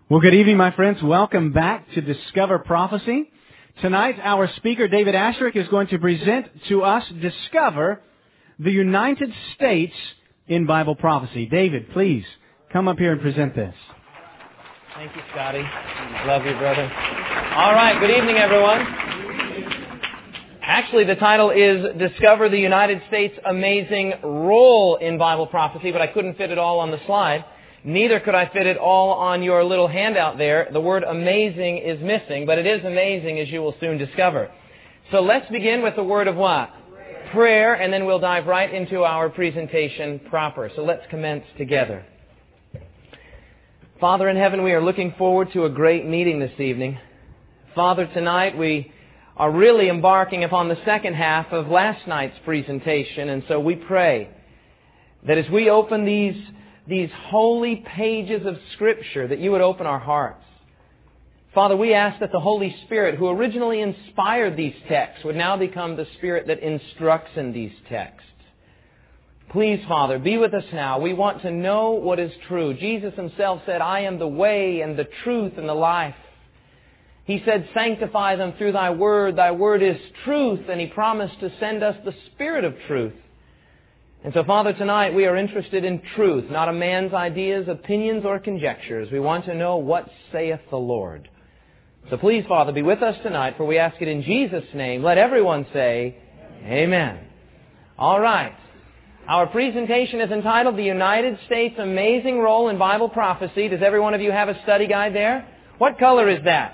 Well, good evening, my friends. Welcome back to Discover Prophecy. Tonight, our speaker, David Asterick, is going to present to us Discover the United States in Bible Prophecy. David, please come up here and present this. Thank you, Scotty. Love you, brother. All right, good evening, everyone. Actually, the title is Discover the United States' Amazing Role in Bible Prophecy, but I couldn't fit it all on the slide. Neither could I fit it all on your little handout there. The word amazing is missing, but it is amazing, as you will soon discover. So let's begin with the word of what? Prayer, and then we'll dive right into our presentation proper. So let's commence together. Father in heaven, we are looking forward to a great meeting this evening. Father, tonight we are really embarking upon the second half of last night's presentation, and so we pray that as we open these holy pages of Scripture, that you would open our hearts. Father, we ask that the Holy Spirit, who originally inspired these texts, would now become the Spirit that instructs in these texts. Please, Father, be with us now. We want to know what is true. Jesus Himself said, I am the way and the truth and the life. He said, sanctify them through Thy word. Thy word is truth. And He promised to send us the Spirit of truth. And so, Father, tonight we are interested in truth, not a man's ideas, opinions, or conjectures. We want to know what saith the Lord. So please, Father, be with us tonight, for we ask it in Jesus' name. Let everyone say, Amen. All right. Our presentation is entitled, The United States' Amazing Role in Bible Prophecy. Does every one of you have a study guide there? What color is that?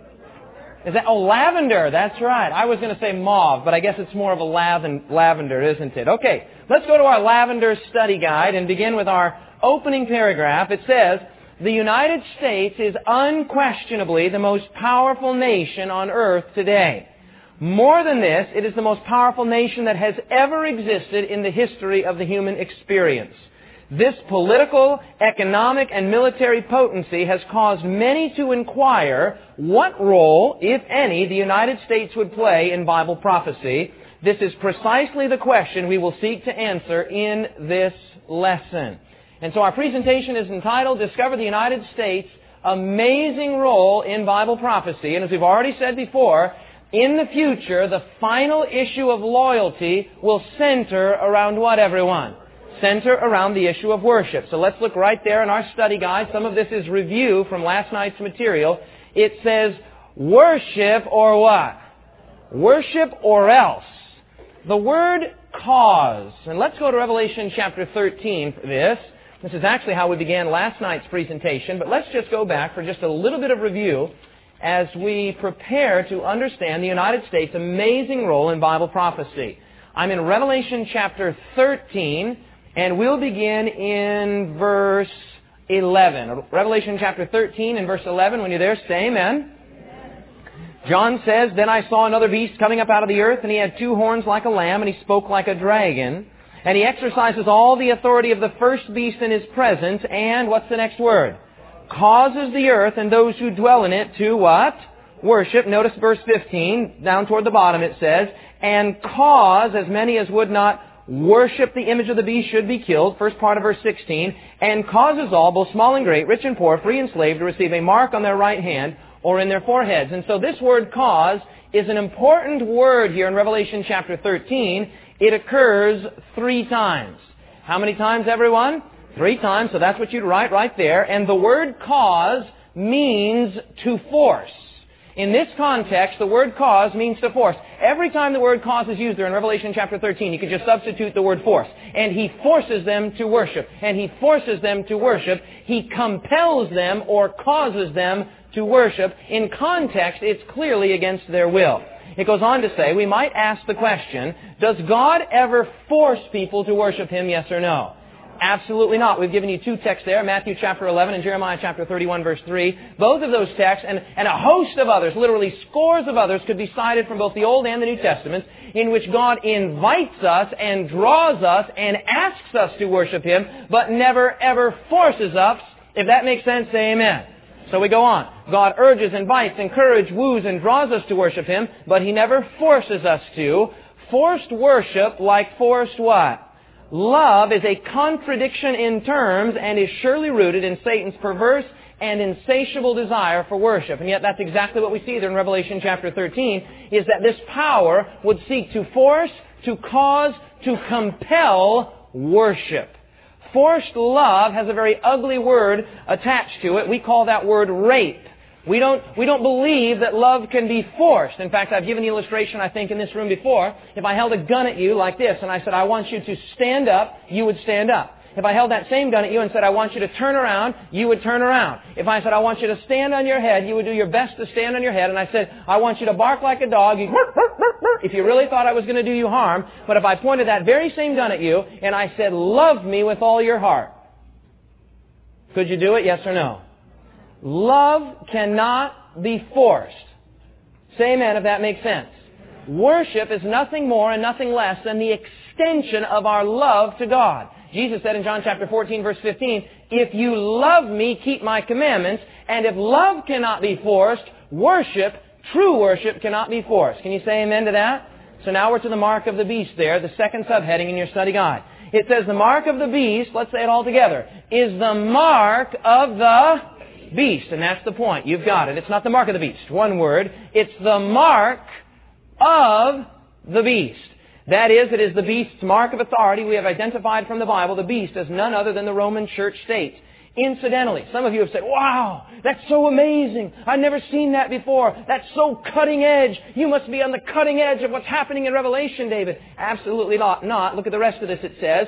Is that, lavender, that's right. I was going to say mauve, but I guess it's more of a lavender, isn't it? Okay, let's go to our lavender study guide and begin with our opening paragraph. It says, the United States is unquestionably the most powerful nation on earth today. More than this, it is the most powerful nation that has ever existed in the history of the human experience. This political, economic, and military potency has caused many to inquire what role, if any, the United States would play in Bible prophecy. This is precisely the question we will seek to answer in this lesson. And so our presentation is entitled, Discover the United States' Amazing Role in Bible Prophecy. And as we've already said before, in the future, the final issue of loyalty will center around what, everyone? Center around the issue of worship. So let's look right there in our study guide. Some of this is review from last night's material. It says, worship or what? Worship or else. The word cause. And let's go to Revelation chapter 13 for this. This is actually how we began last night's presentation, but let's just go back for just a little bit of review as we prepare to understand the United States' amazing role in Bible prophecy. I'm in Revelation chapter 13, and we'll begin in verse 11. Revelation chapter 13 and verse 11. When you're there, say amen. Amen. John says, Then I saw another beast coming up out of the earth, and he had two horns like a lamb, and he spoke like a dragon. And he exercises all the authority of the first beast in his presence, and what's the next word? Causes the earth and those who dwell in it to what? Worship. Notice verse 15. Down toward the bottom it says, And cause as many as would not worship the image of the beast should be killed. First part of verse 16. And causes all, both small and great, rich and poor, free and slave, to receive a mark on their right hand or in their foreheads. And so this word cause is an important word here in Revelation chapter 13. It occurs 3 times. How many times, everyone? 3 times. So that's what you'd write right there. And the word cause means to force. In this context, the word cause means to force. Every time the word cause is used there in Revelation chapter 13, you could just substitute the word force. And He forces them to worship. And He forces them to worship. He compels them or causes them to worship. In context, it's clearly against their will. It goes on to say, we might ask the question, does God ever force people to worship Him, yes or no? Absolutely not. We've given you 2 texts there, Matthew chapter 11 and Jeremiah chapter 31 verse 3. Both of those texts and a host of others, literally scores of others, could be cited from both the Old and the New Testaments, in which God invites us and draws us and asks us to worship Him, but never ever forces us. If that makes sense, say amen. So we go on. God urges, invites, encourages, woos, and draws us to worship Him, but He never forces us to. Forced worship, like forced what? Love, is a contradiction in terms and is surely rooted in Satan's perverse and insatiable desire for worship. And yet that's exactly what we see there in Revelation chapter 13, is that this power would seek to force, to cause, to compel worship. Forced love has a very ugly word attached to it. We call that word rape. We don't believe that love can be forced. In fact, I've given the illustration, I think, in this room before. If I held a gun at you like this and I said, I want you to stand up, you would stand up. If I held that same gun at you and said, I want you to turn around, you would turn around. If I said, I want you to stand on your head, you would do your best to stand on your head. And I said, I want you to bark like a dog, if you really thought I was going to do you harm. But if I pointed that very same gun at you and I said, love me with all your heart, could you do it, yes or no? Love cannot be forced. Say amen if that makes sense. Worship is nothing more and nothing less than the extension of our love to God. Jesus said in John chapter 14, verse 15, if you love me, keep my commandments. And if love cannot be forced, worship, true worship, cannot be forced. Can you say amen to that? So now we're to the mark of the beast there, the second subheading in your study guide. It says the mark of the beast, let's say it all together, is the mark of the beast. And that's the point. You've got it. It's not the mark of the beast. One word. It's the mark of the beast. That is, it is the beast's mark of authority. We have identified from the Bible the beast as none other than the Roman church state. Incidentally, some of you have said, wow, that's so amazing. I've never seen that before. That's so cutting edge. You must be on the cutting edge of what's happening in Revelation, David. Absolutely not. Look at the rest of this. It says,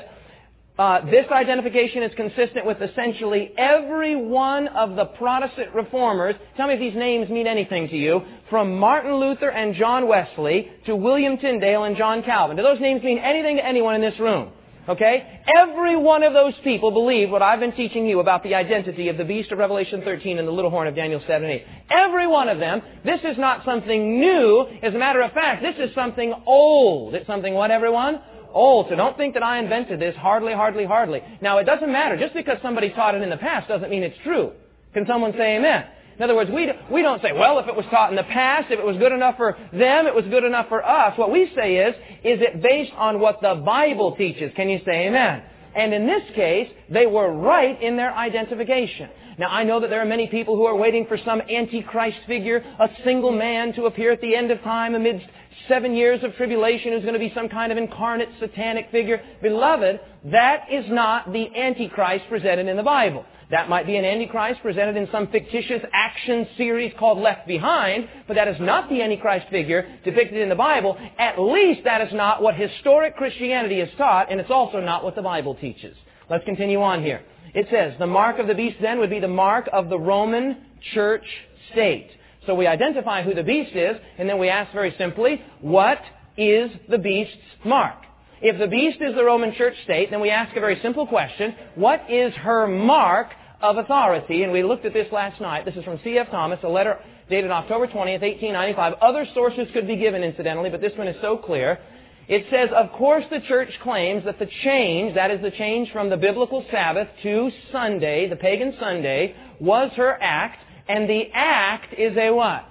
this identification is consistent with essentially every one of the Protestant reformers. Tell me if these names mean anything to you. From Martin Luther and John Wesley to William Tyndale and John Calvin. Do those names mean anything to anyone in this room? Okay? Every one of those people believe what I've been teaching you about the identity of the beast of Revelation 13 and the little horn of Daniel 7 and 8. Every one of them. This is not something new. As a matter of fact, this is something old. It's something what, everyone? Old. So don't think that I invented this. Hardly. Now, it doesn't matter. Just because somebody taught it in the past doesn't mean it's true. Can someone say amen? In other words, we don't say, well, if it was taught in the past, if it was good enough for them, it was good enough for us. What we say is it based on what the Bible teaches? Can you say amen? And in this case, they were right in their identification. Now, I know that there are many people who are waiting for some Antichrist figure, a single man to appear at the end of time amidst 7 years of tribulation who's going to be some kind of incarnate satanic figure. Beloved, that is not the Antichrist presented in the Bible. That might be an Antichrist presented in some fictitious action series called Left Behind, but that is not the Antichrist figure depicted in the Bible. At least that is not what historic Christianity has taught, and it's also not what the Bible teaches. Let's continue on here. It says, the mark of the beast then would be the mark of the Roman church state. So we identify who the beast is, and then we ask very simply, what is the beast's mark? If the beast is the Roman church state, then we ask a very simple question, what is her mark of authority? And we looked at this last night. This is from C.F. Thomas, a letter dated October 20th, 1895. Other sources could be given, incidentally, but this one is so clear. It says, of course the church claims that the change, that is the change from the biblical Sabbath to Sunday, the pagan Sunday, was her act, and the act is a what?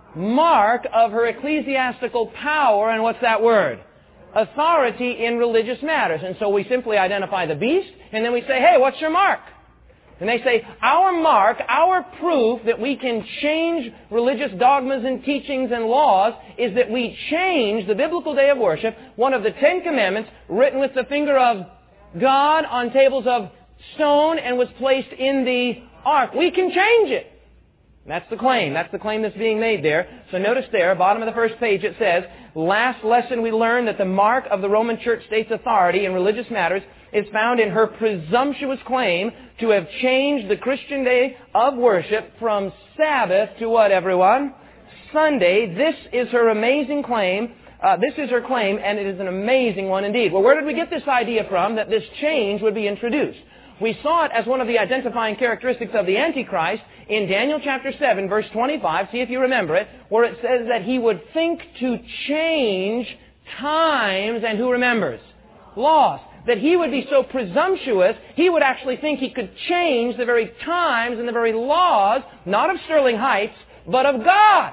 Mark of her ecclesiastical power, and what's that word? Authority in religious matters. And so we simply identify the beast, and then we say, hey, what's your mark? And they say, our mark, our proof that we can change religious dogmas and teachings and laws is that we change the biblical day of worship, one of the 10 Commandments, written with the finger of God on tables of stone and was placed in the ark. We can change it. That's the claim. That's the claim that's being made there. So notice there, bottom of the first page, it says, last lesson we learned that the mark of the Roman Church state's authority in religious matters is found in her presumptuous claim to have changed the Christian day of worship from Sabbath to what, everyone? Sunday. This is her amazing claim. This is her claim, and it is an amazing one indeed. Well, where did we get this idea from that this change would be introduced? We saw it as one of the identifying characteristics of the Antichrist in Daniel chapter 7, verse 25. See if you remember it, where it says that he would think to change times, and who remembers? Laws. That he would be so presumptuous, he would actually think he could change the very times and the very laws, not of Sterling Heights, but of God.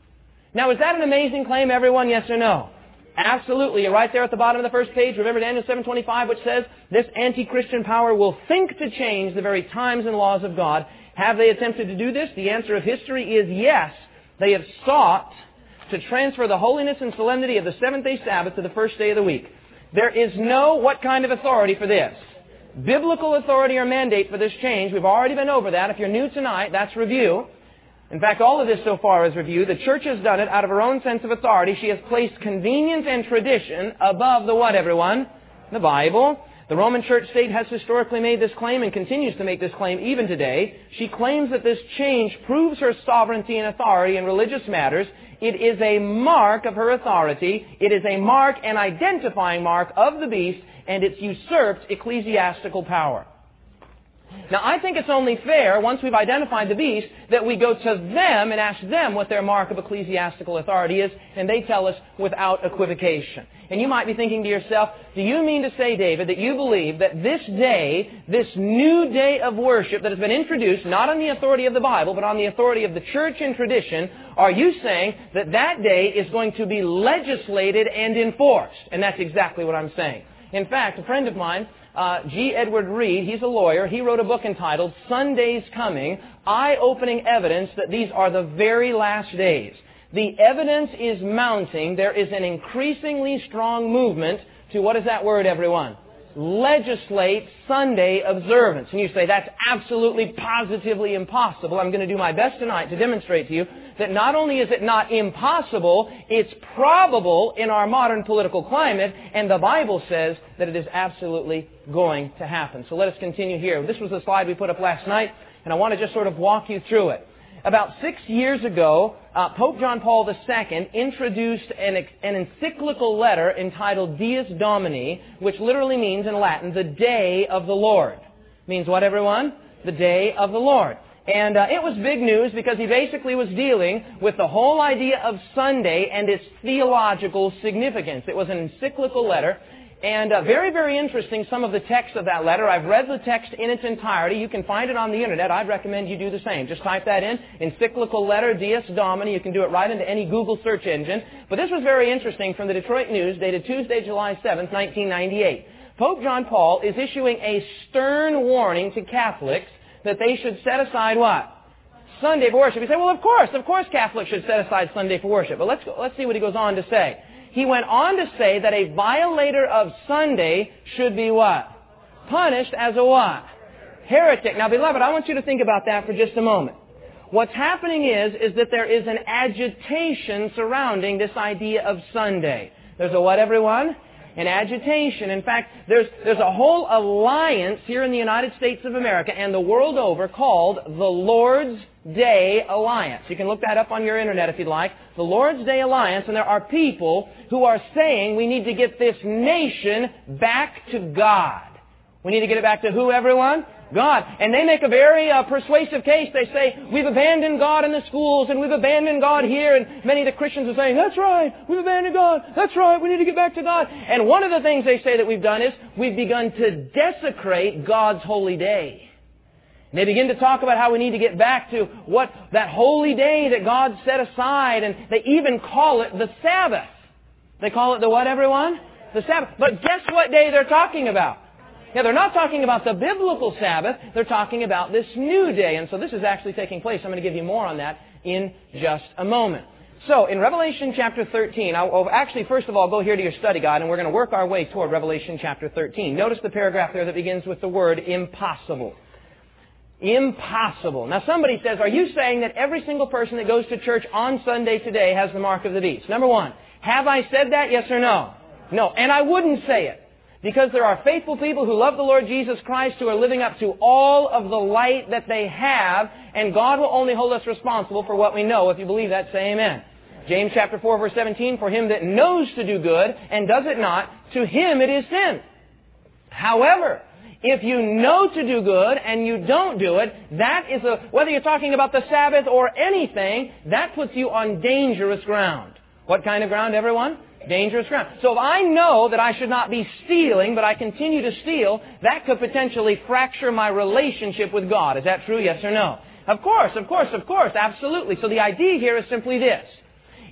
Now, is that an amazing claim, everyone? Yes or no? Absolutely. You're right there at the bottom of the first page. Remember Daniel 7:25, which says, this anti-Christian power will think to change the very times and laws of God. Have they attempted to do this? The answer of history is yes. They have sought to transfer the holiness and solemnity of the seventh-day Sabbath to the first day of the week. There is no what kind of authority for this? Biblical authority or mandate for this change. We've already been over that. If you're new tonight, that's review. In fact, all of this so far is review. The church has done it out of her own sense of authority. She has placed convenience and tradition above the what, everyone? The Bible. The Roman Church state has historically made this claim and continues to make this claim even today. She claims that this change proves her sovereignty and authority in religious matters. It is a mark of her authority. It is a mark, an identifying mark of the beast, and it's usurped ecclesiastical power. Now, I think it's only fair, once we've identified the beast, that we go to them and ask them what their mark of ecclesiastical authority is, and they tell us without equivocation. And you might be thinking to yourself, do you mean to say, David, that you believe that this day, this new day of worship that has been introduced, not on the authority of the Bible, but on the authority of the church and tradition, are you saying that that day is going to be legislated and enforced? And that's exactly what I'm saying. In fact, a friend of mine, G. Edward Reed, he's a lawyer. He wrote a book entitled Sunday's Coming, Eye-Opening Evidence that these are the very last days. The evidence is mounting. There is an increasingly strong movement to, what is that word, everyone? Legislate Sunday observance. And you say, that's absolutely, positively impossible. I'm going to do my best tonight to demonstrate to you that not only is it not impossible, it's probable in our modern political climate, and the Bible says that it is absolutely going to happen. So let us continue here. This was the slide we put up last night, and I want to just sort of walk you through it. About 6 years ago, Pope John Paul II introduced an encyclical letter entitled Dies Domini, which literally means in Latin, the day of the Lord. Means what, everyone? The day of the Lord. And it was big news because he basically was dealing with the whole idea of Sunday and its theological significance. It was an encyclical letter. And very, very interesting, some of the text of that letter. I've read the text in its entirety. You can find it on the Internet. I'd recommend you do the same. Just type that in, encyclical letter, Dies Domini. You can do it right into any Google search engine. But this was very interesting from the Detroit News, dated Tuesday, July 7th, 1998. Pope John Paul is issuing a stern warning to Catholics that they should set aside what? Sunday for worship. You say, well, of course Catholics should set aside Sunday for worship. But let's see what he goes on to say. He went on to say that a violator of Sunday should be what? Punished as a what? Heretic. Now, beloved, I want you to think about that for just a moment. What's happening is that there is an agitation surrounding this idea of Sunday. There's a what, everyone? An agitation. In fact, there's a whole alliance here in the United States of America and the world over called the Lord's Day Alliance. You can look that up on your internet if you'd like. The Lord's Day Alliance, and there are people who are saying we need to get this nation back to God. We need to get it back to who, everyone? God. And they make a very persuasive case. They say, we've abandoned God in the schools, and we've abandoned God here, and many of the Christians are saying, that's right, we've abandoned God, that's right, we need to get back to God. And one of the things they say that we've done is, we've begun to desecrate God's holy day. And they begin to talk about how we need to get back to what that holy day that God set aside, and they even call it the Sabbath. They call it the what, everyone? The Sabbath. But guess what day they're talking about? Yeah, they're not talking about the biblical Sabbath. They're talking about this new day. And so this is actually taking place. I'm going to give you more on that in just a moment. So, in Revelation chapter 13, I'll actually, first of all, go here to your study guide, and we're going to work our way toward Revelation chapter 13. Notice the paragraph there that begins with the word impossible. Impossible. Now, somebody says, are you saying that every single person that goes to church on Sunday today has the mark of the beast? Number one, have I said that? Yes or no? No. And I wouldn't say it. Because there are faithful people who love the Lord Jesus Christ who are living up to all of the light that they have, and God will only hold us responsible for what we know. If you believe that, say amen. James chapter 4, verse 17, for him that knows to do good and does it not, to him it is sin. However, if you know to do good and you don't do it, that is whether you're talking about the Sabbath or anything, that puts you on dangerous ground. What kind of ground, everyone? Dangerous ground. So if I know that I should not be stealing, but I continue to steal, that could potentially fracture my relationship with God. Is that true? Yes or no? Of course, absolutely. So the idea here is simply this.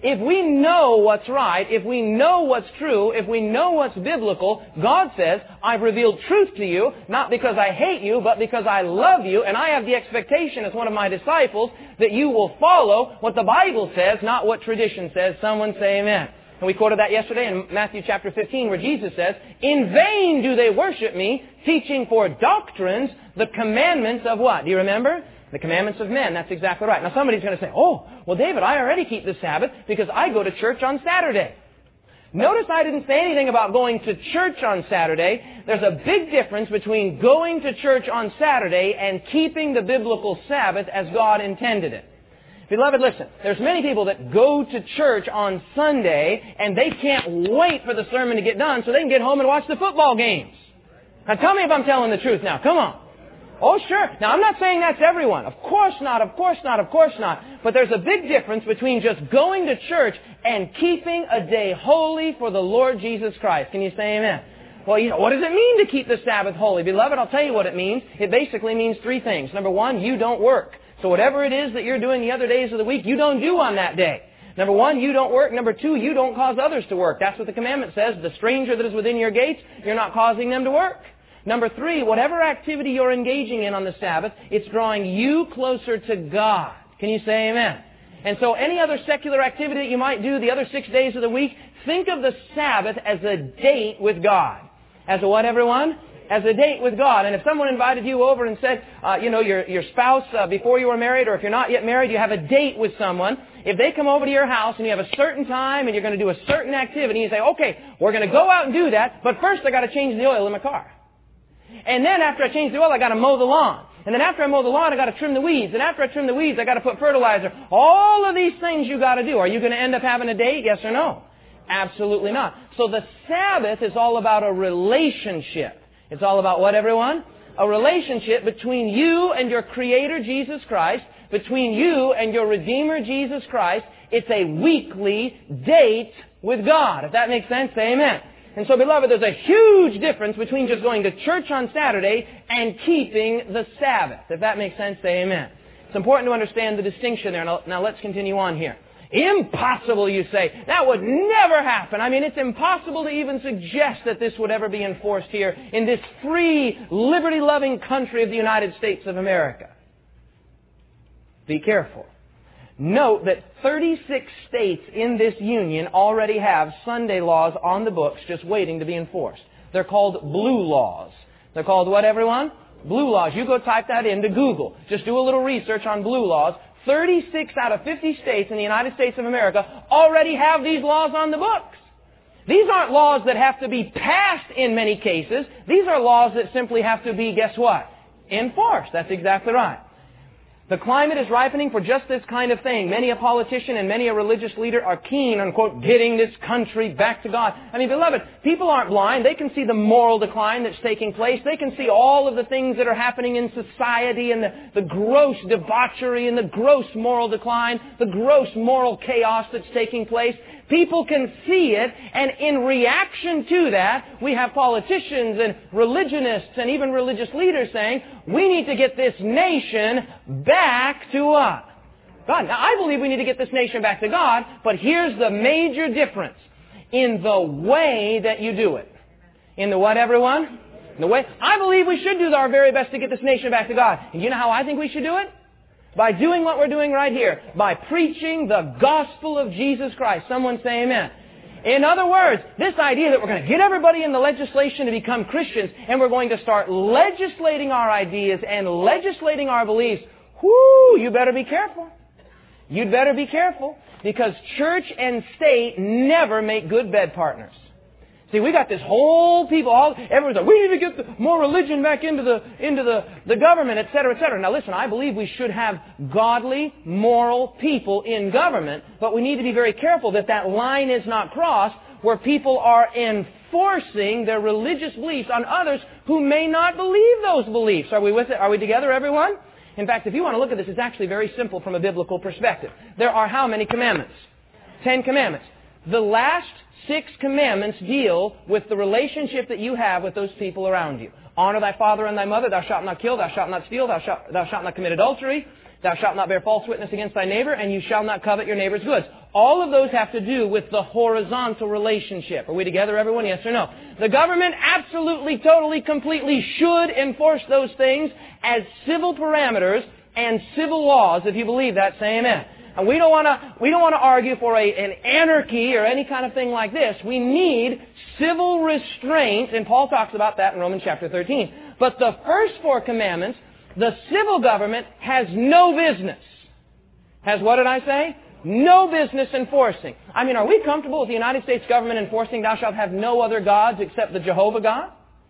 If we know what's right, if we know what's true, if we know what's biblical, God says, I've revealed truth to you, not because I hate you, but because I love you, and I have the expectation as one of my disciples that you will follow what the Bible says, not what tradition says. Someone say amen. And we quoted that yesterday in Matthew chapter 15 where Jesus says, in vain do they worship me, teaching for doctrines the commandments of what? Do you remember? The commandments of men. That's exactly right. Now somebody's going to say, oh, well David, I already keep the Sabbath because I go to church on Saturday. Notice I didn't say anything about going to church on Saturday. There's a big difference between going to church on Saturday and keeping the biblical Sabbath as God intended it. Beloved, listen, there's many people that go to church on Sunday and they can't wait for the sermon to get done so they can get home and watch the football games. Now tell me if I'm telling the truth now. Come on. Oh, sure. Now, I'm not saying that's everyone. Of course not, of course not, of course not. But there's a big difference between just going to church and keeping a day holy for the Lord Jesus Christ. Can you say amen? Well, what does it mean to keep the Sabbath holy? Beloved, I'll tell you what it means. It basically means three things. Number one, you don't work. So whatever it is that you're doing the other days of the week, you don't do on that day. Number one, you don't work. Number two, you don't cause others to work. That's what the commandment says. The stranger that is within your gates, you're not causing them to work. Number three, whatever activity you're engaging in on the Sabbath, it's drawing you closer to God. Can you say amen? And so any other secular activity that you might do the other 6 days of the week, think of the Sabbath as a date with God. As a what, everyone? As a date with God. And if someone invited you over and said, your spouse, before you were married, or if you're not yet married, you have a date with someone. If they come over to your house and you have a certain time and you're going to do a certain activity, you say, okay, we're going to go out and do that, but first I got to change the oil in my car. And then after I change the oil, I got to mow the lawn. And then after I mow the lawn, I got to trim the weeds. And after I trim the weeds, I got to put fertilizer. All of these things you got to do. Are you going to end up having a date? Yes or no? Absolutely not. So the Sabbath is all about a relationship. It's all about what, everyone? A relationship between you and your Creator, Jesus Christ, between you and your Redeemer, Jesus Christ. It's a weekly date with God. If that makes sense, say amen. And so, beloved, there's a huge difference between just going to church on Saturday and keeping the Sabbath. If that makes sense, say amen. It's important to understand the distinction there. Now let's continue on here. Impossible, you say. That would never happen. I mean, it's impossible to even suggest that this would ever be enforced here in this free, liberty-loving country of the United States of America. Be careful. Note that 36 states in this union already have Sunday laws on the books just waiting to be enforced. They're called blue laws. They're called what, everyone? Blue laws. You go type that into Google. Just do a little research on blue laws. 36 out of 50 states in the United States of America already have these laws on the books. These aren't laws that have to be passed in many cases. These are laws that simply have to be, guess what? Enforced. That's exactly right. The climate is ripening for just this kind of thing. Many a politician and many a religious leader are keen on, quote, getting this country back to God. I mean, beloved, people aren't blind. They can see the moral decline that's taking place. They can see all of the things that are happening in society and the gross debauchery and the gross moral decline, the gross moral chaos that's taking place. People can see it, and in reaction to that, we have politicians and religionists and even religious leaders saying, we need to get this nation back to what? God. Now, I believe we need to get this nation back to God, but here's the major difference. In the way that you do it. In the what, everyone? In the way. I believe we should do our very best to get this nation back to God. And you know how I think we should do it? By doing what we're doing right here. By preaching the gospel of Jesus Christ. Someone say amen. In other words, this idea that we're going to get everybody in the legislation to become Christians and we're going to start legislating our ideas and legislating our beliefs, whoo, you better be careful. You'd better be careful because church and state never make good bed partners. See, we got this whole people, everyone's like, we need to get more religion back into the government, et cetera, et cetera. Now listen, I believe we should have godly, moral people in government, but we need to be very careful that that line is not crossed where people are enforcing their religious beliefs on others who may not believe those beliefs. Are we with it? Are we together, everyone? In fact, if you want to look at this, it's actually very simple from a biblical perspective. There are how many commandments? 10 commandments. The last 6 commandments deal with the relationship that you have with those people around you. Honor thy father and thy mother. Thou shalt not kill. Thou shalt not steal. Thou shalt not commit adultery. Thou shalt not bear false witness against thy neighbor, and you shall not covet your neighbor's goods. All of those have to do with the horizontal relationship. Are we together, everyone? Yes or no? The government absolutely, totally, completely should enforce those things as civil parameters and civil laws. If you believe that, say amen. And we don't want to argue for an anarchy or any kind of thing like this. We need civil restraint, and Paul talks about that in Romans chapter 13. But the first 4 commandments, the civil government has no business. Has what did I say? No business enforcing. I mean, are we comfortable with the United States government enforcing thou shalt have no other gods except the Jehovah God?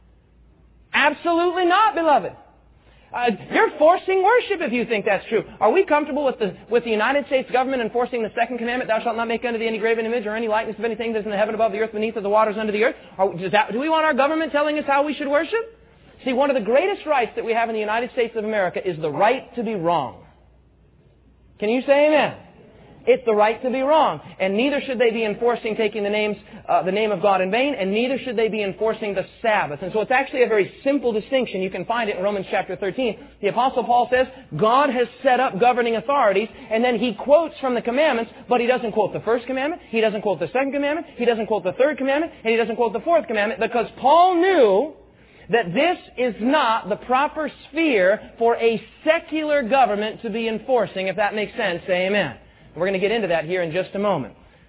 Absolutely not, beloved. You're forcing worship if you think that's true. Are we comfortable with the United States government enforcing the 2nd commandment, thou shalt not make unto thee any graven image or any likeness of anything that is in the heaven above the earth, beneath, or the waters under the earth? Do we want our government telling us how we should worship? See, one of the greatest rights that we have in the United States of America is the right to be wrong. Can you say amen? It's the right to be wrong. And neither should they be enforcing taking the name of God in vain, and neither should they be enforcing the Sabbath. And so it's actually a very simple distinction. You can find it in Romans chapter 13. The Apostle Paul says, God has set up governing authorities, and then he quotes from the commandments, but he doesn't quote the 1st commandment, he doesn't quote the 2nd commandment, he doesn't quote the 3rd commandment, and he doesn't quote the 4th commandment, because Paul knew that this is not the proper sphere for a secular government to be enforcing. If that makes sense, say amen. We're going to get into that here in just a moment.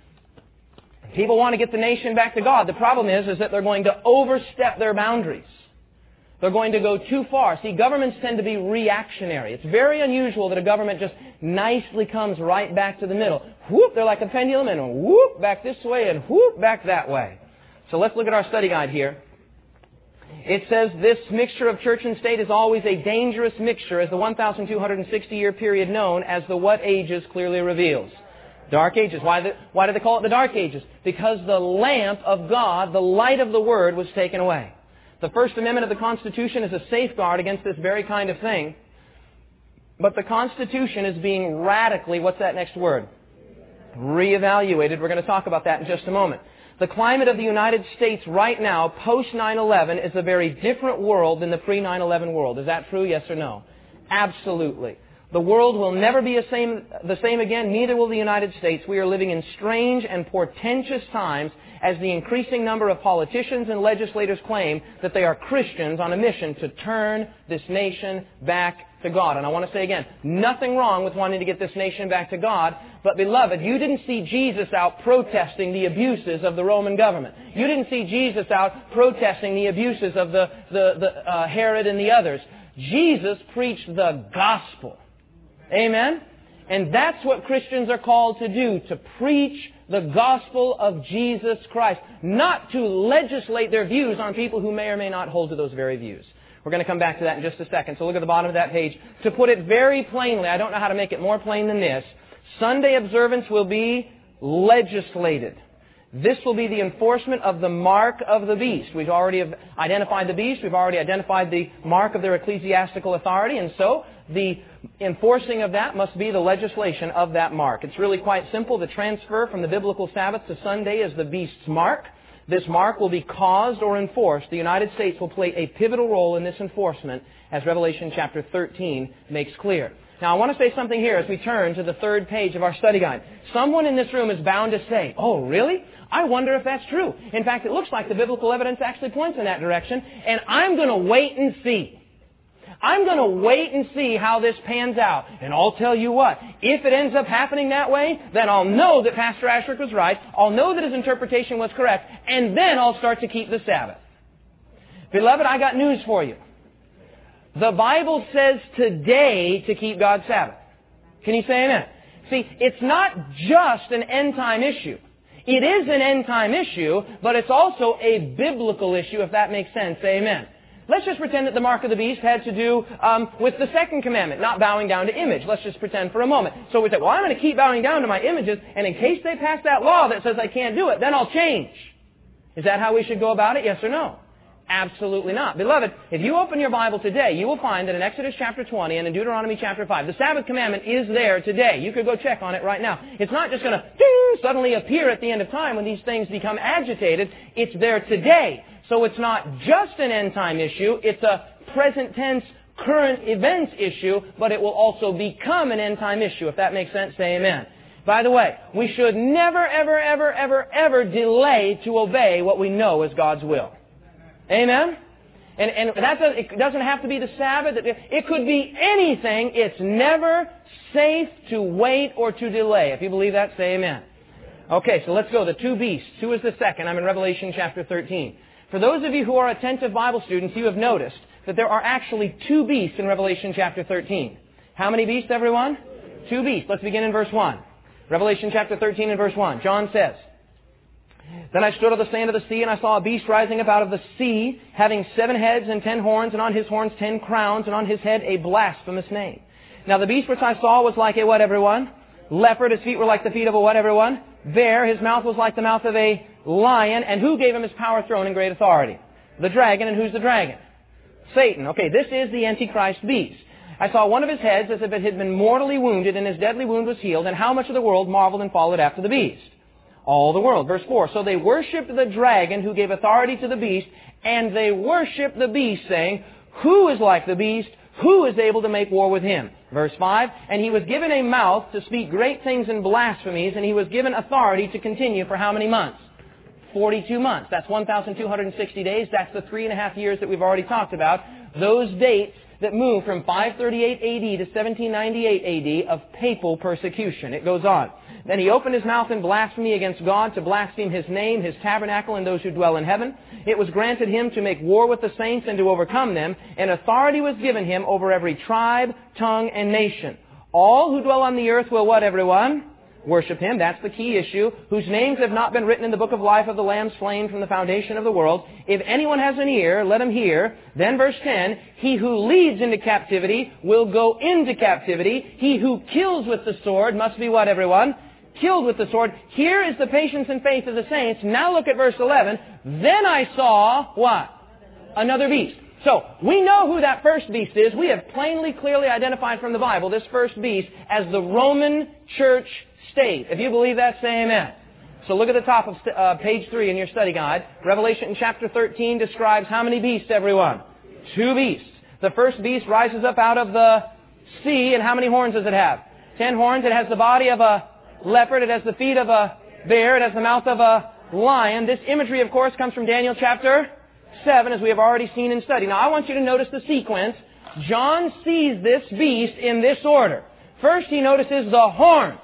People want to get the nation back to God. The problem is that they're going to overstep their boundaries. They're going to go too far. See, governments tend to be reactionary. It's very unusual that a government just nicely comes right back to the middle. Whoop, they're like a pendulum, and whoop, back this way, and whoop, back that way. So let's look at our study guide here. It says this mixture of church and state is always a dangerous mixture, as the 1,260-year period known as the what ages clearly reveals. Dark ages. Why do they call it the dark ages? Because the lamp of God, the light of the Word, was taken away. The First Amendment of the Constitution is a safeguard against this very kind of thing. But the Constitution is being radically, what's that next word? Reevaluated. We're going to talk about that in just a moment. The climate of the United States right now, post 9/11, is a very different world than the pre-9/11 world. Is that true, yes or no? Absolutely. The world will never be the same again, neither will the United States. We are living in strange and portentous times as the increasing number of politicians and legislators claim that they are Christians on a mission to turn this nation back to God. And I want to say again, nothing wrong with wanting to get this nation back to God, but beloved, you didn't see Jesus out protesting the abuses of the Roman government. You didn't see Jesus out protesting the abuses of the Herod and the others. Jesus preached the gospel. Amen? And that's what Christians are called to do, to preach the gospel of Jesus Christ, not to legislate their views on people who may or may not hold to those very views. We're going to come back to that in just a second. So look at the bottom of that page. To put it very plainly, I don't know how to make it more plain than this, Sunday observance will be legislated. This will be the enforcement of the mark of the beast. We've already identified the beast. We've already identified the mark of their ecclesiastical authority. And so the enforcing of that must be the legislation of that mark. It's really quite simple. The transfer from the biblical Sabbath to Sunday is the beast's mark. This mark will be caused or enforced. The United States will play a pivotal role in this enforcement, as Revelation chapter 13 makes clear. Now, I want to say something here as we turn to the 3rd page of our study guide. Someone in this room is bound to say, "Oh, really? I wonder if that's true." In fact, it looks like the biblical evidence actually points in that direction, and I'm going to wait and see. I'm going to wait and see how this pans out. And I'll tell you what, if it ends up happening that way, then I'll know that Pastor Ashrick was right. I'll know that his interpretation was correct. And then I'll start to keep the Sabbath. Beloved, I got news for you. The Bible says today to keep God's Sabbath. Can you say amen? See, it's not just an end-time issue. It is an end-time issue, but it's also a biblical issue, if that makes sense. Say amen. Let's just pretend that the mark of the beast had to do with the 2nd commandment, not bowing down to image. Let's just pretend for a moment. So we say, well, I'm going to keep bowing down to my images, and in case they pass that law that says I can't do it, then I'll change. Is that how we should go about it? Yes or no? Absolutely not. Beloved, if you open your Bible today, you will find that in Exodus chapter 20 and in Deuteronomy chapter 5, the Sabbath commandment is there today. You could go check on it right now. It's not just going to suddenly appear at the end of time when these things become agitated. It's there today. So it's not just an end-time issue. It's a present tense, current events issue, but it will also become an end-time issue. If that makes sense, say amen. By the way, we should never, ever, ever, ever, ever delay to obey what we know is God's will. Amen? And it doesn't have to be the Sabbath. It could be anything. It's never safe to wait or to delay. If you believe that, say amen. Okay, so let's go. The two beasts. Who is the second? I'm in Revelation chapter 13. For those of you who are attentive Bible students, you have noticed that there are actually two beasts in Revelation chapter 13. How many beasts, everyone? Two beasts. Let's begin in verse 1. Revelation chapter 13 and verse 1. John says, Then I stood on the sand of the sea, and I saw a beast rising up out of the sea, having 7 heads and 10 horns, and on his horns 10 crowns, and on his head a blasphemous name. Now the beast which I saw was like a what, everyone? Leopard. His feet were like the feet of a what, everyone? Bear. His mouth was like the mouth of a lion. And who gave him his power, throne, and great authority? The dragon. And who's the dragon? Satan. Okay, this is the Antichrist beast. I saw one of his heads as if it had been mortally wounded, and his deadly wound was healed. And how much of the world marveled and followed after the beast? All the world. Verse 4. So they worshipped the dragon who gave authority to the beast, and they worshipped the beast, saying, Who is like the beast? Who is able to make war with him? Verse 5. And he was given a mouth to speak great things and blasphemies, and he was given authority to continue for how many months? 42 months. That's 1,260 days. That's the 3.5 years that we've already talked about. Those dates that move from 538 AD to 1798 AD of papal persecution. It goes on. Then he opened his mouth in blasphemy against God, to blaspheme His name, His tabernacle, and those who dwell in heaven. It was granted him to make war with the saints and to overcome them, and authority was given him over every tribe, tongue, and nation. All who dwell on the earth will what, everyone? Worship him. That's the key issue. Whose names have not been written in the book of life of the Lamb slain from the foundation of the world. If anyone has an ear, let him hear. Then verse 10, He who leads into captivity will go into captivity. He who kills with the sword must be what, everyone? Killed with the sword. Here is the patience and faith of the saints. Now look at verse 11. Then I saw what? Another beast. So, we know who that first beast is. We have plainly, clearly identified from the Bible this first beast as the Roman Church State. If you believe that, say amen. So look at the top of page 3 in your study guide. Revelation chapter 13 describes how many beasts, everyone? 2 beasts. The first beast rises up out of the sea, and how many horns does it have? 10 horns. It has the body of a leopard. It has the feet of a bear. It has the mouth of a lion. This imagery, of course, comes from Daniel chapter 7, as we have already seen in study. Now, I want you to notice the sequence. John sees this beast in this order. First, he notices the horns.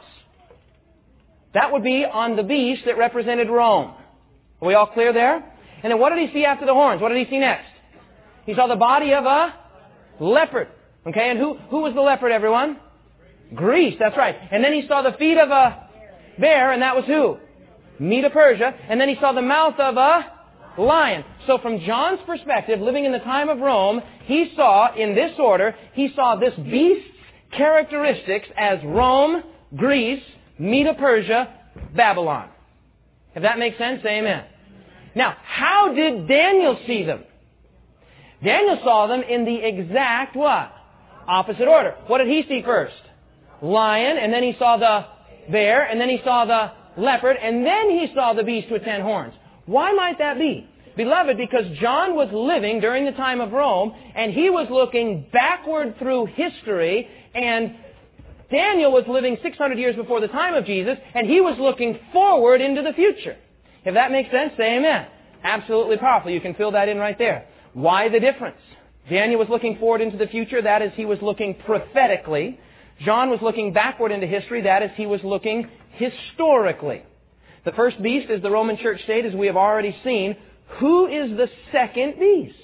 That would be on the beast that represented Rome. Are we all clear there? And then what did he see after the horns? What did he see next? He saw the body of a leopard. Okay, and who was the leopard, everyone? Greece, that's right. And then he saw the feet of a bear, and that was who? Medo-Persia. And then he saw the mouth of a lion. So from John's perspective, living in the time of Rome, he saw, in this order, he saw this beast's characteristics as Rome, Greece, Medo-Persia, Babylon. If that makes sense, say amen. Now, how did Daniel see them? Daniel saw them in the exact what? Opposite order. What did he see first? Lion, and then he saw the bear, and then he saw the leopard, and then he saw the beast with 10 horns. Why might that be? Beloved, because John was living during the time of Rome, and he was looking backward through history, and Daniel was living 600 years before the time of Jesus, and he was looking forward into the future. If that makes sense, say amen. Absolutely powerful. You can fill that in right there. Why the difference? Daniel was looking forward into the future. That is, he was looking prophetically. John was looking backward into history. That is, he was looking historically. The first beast is the Roman Church State, as we have already seen. Who is the second beast?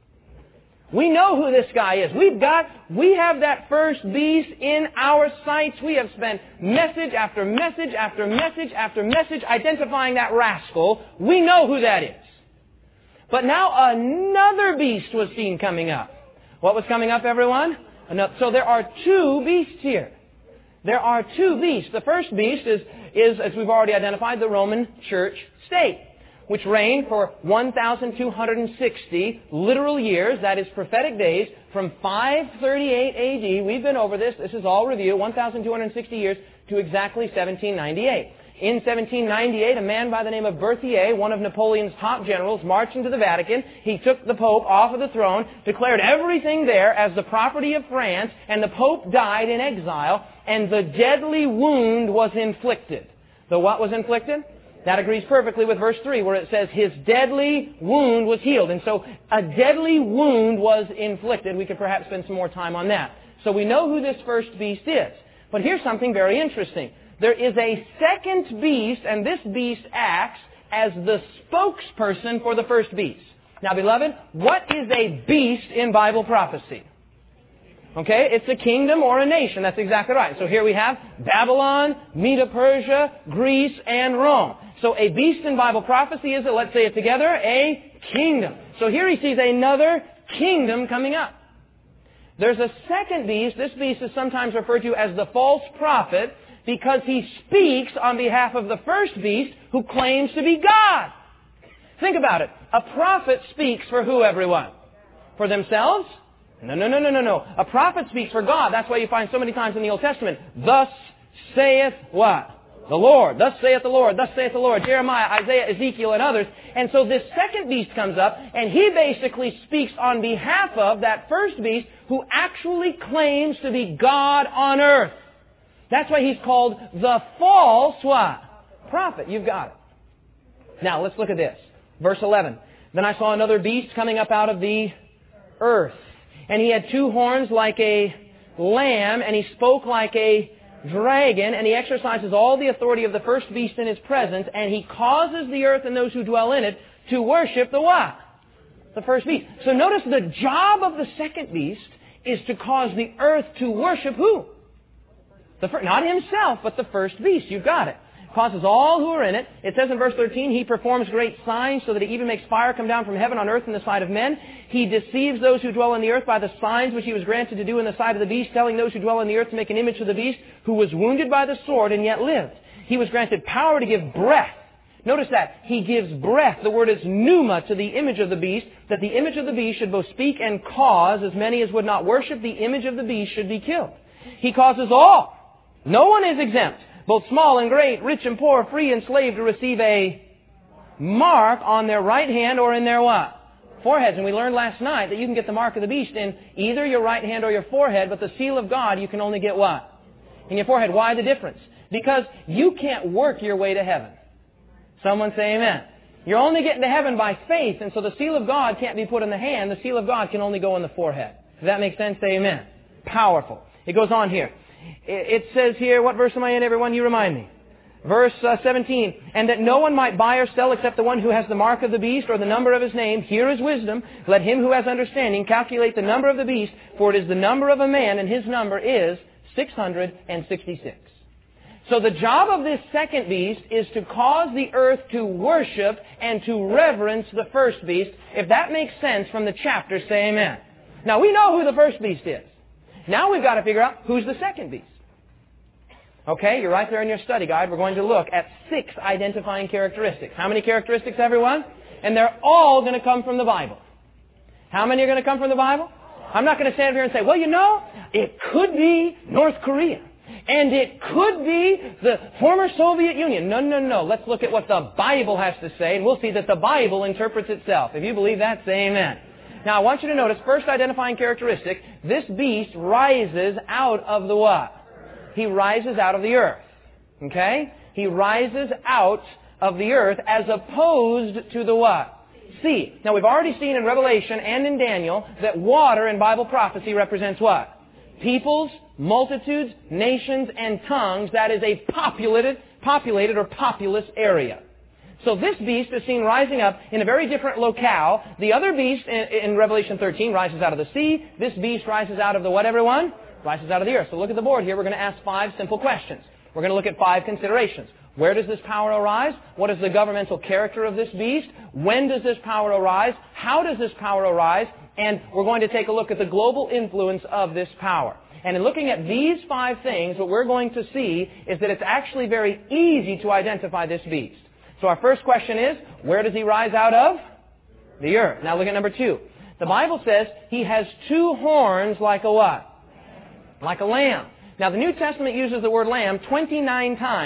We know who this guy is. We have that first beast in our sights. We have spent message after message after message after message identifying that rascal. We know who that is. But now another beast was seen coming up. What was coming up, everyone? So there are 2 beasts here. There are 2 beasts. The first beast is, as we've already identified, the Roman Church State, which reigned for 1,260 literal years, that is prophetic days, from 538 AD, we've been over this, this is all review, 1,260 years, to exactly 1798. In 1798, a man by the name of Berthier, one of Napoleon's top generals, marched into the Vatican. He took the Pope off of the throne, declared everything there as the property of France, and the Pope died in exile, and the deadly wound was inflicted. The what was inflicted? That agrees perfectly with verse 3, where it says, his deadly wound was healed. And so a deadly wound was inflicted. We could perhaps spend some more time on that. So we know who this first beast is. But here's something very interesting. There is a second beast, and this beast acts as the spokesperson for the first beast. Now, beloved, what is a beast in Bible prophecy? Okay, it's a kingdom or a nation. That's exactly right. So here we have Babylon, Medo-Persia, Greece, and Rome. So a beast in Bible prophecy is, let's say it together, a kingdom. So here he sees another kingdom coming up. There's a second beast. This beast is sometimes referred to as the false prophet because he speaks on behalf of the first beast who claims to be God. Think about it. A prophet speaks for who, everyone? For themselves? No. A prophet speaks for God. That's why you find so many times in the Old Testament, thus saith what? The Lord. Thus saith the Lord. Thus saith the Lord. Jeremiah, Isaiah, Ezekiel, and others. And so this second beast comes up, and he basically speaks on behalf of that first beast who actually claims to be God on earth. That's why he's called the false what? Prophet. You've got it. Now, let's look at this. Verse 11. Then I saw another beast coming up out of the earth. And he had two horns like a lamb, and he spoke like a dragon, and he exercises all the authority of the first beast in his presence, and he causes the earth and those who dwell in it to worship the what? The first beast. So notice the job of the second beast is to cause the earth to worship who? Not himself, but the first beast. You've got it. Causes all who are in it. It says in verse 13, he performs great signs so that he even makes fire come down from heaven on earth in the sight of men. He deceives those who dwell on the earth by the signs which he was granted to do in the sight of the beast, telling those who dwell on the earth to make an image of the beast, who was wounded by the sword and yet lived. He was granted power to give breath. Notice that. He gives breath. The word is pneuma to the image of the beast, that the image of the beast should both speak and cause as many as would not worship the image of the beast should be killed. He causes all. No one is exempt, both small and great, rich and poor, free and slave, to receive a mark on their right hand or in their what? Foreheads. And we learned last night that you can get the mark of the beast in either your right hand or your forehead, but the seal of God you can only get what? In your forehead. Why the difference? Because you can't work your way to heaven. Someone say amen. You're only getting to heaven by faith, and so the seal of God can't be put in the hand. The seal of God can only go in the forehead. Does that make sense? Say amen. Powerful. It goes on here. It says here, what verse am I in, everyone? You remind me. Verse 17, and that no one might buy or sell except the one who has the mark of the beast or the number of his name. Here is wisdom. Let him who has understanding calculate the number of the beast, for it is the number of a man, and his number is 666. So the job of this second beast is to cause the earth to worship and to reverence the first beast. If that makes sense from the chapter, say amen. Now we know who the first beast is. Now we've got to figure out who's the second beast. Okay, you're right there in your study guide. We're going to look at 6 identifying characteristics. How many characteristics, everyone? And they're all going to come from the Bible. How many are going to come from the Bible? I'm not going to stand here and say, well, you know, it could be North Korea. And it could be the former Soviet Union. No. Let's look at what the Bible has to say, and we'll see that the Bible interprets itself. If you believe that, say amen. Now, I want you to notice, first identifying characteristic, this beast rises out of the what? He rises out of the earth. Okay? He rises out of the earth as opposed to the what? Sea. Now, we've already seen in Revelation and in Daniel that water in Bible prophecy represents what? Peoples, multitudes, nations, and tongues. That is a populated or populous area. So this beast is seen rising up in a very different locale. The other beast in Revelation 13 rises out of the sea. This beast rises out of the what, everyone? Rises out of the earth. So look at the board here. We're going to ask 5 simple questions. We're going to look at 5 considerations. Where does this power arise? What is the governmental character of this beast? When does this power arise? How does this power arise? And we're going to take a look at the global influence of this power. And in looking at these 5 things, what we're going to see is that it's actually very easy to identify this beast. So our first question is, where does he rise out of? The earth. Now look at number 2. The Bible says he has 2 horns like a what? Like a lamb. Now the New Testament uses the word lamb 29 times.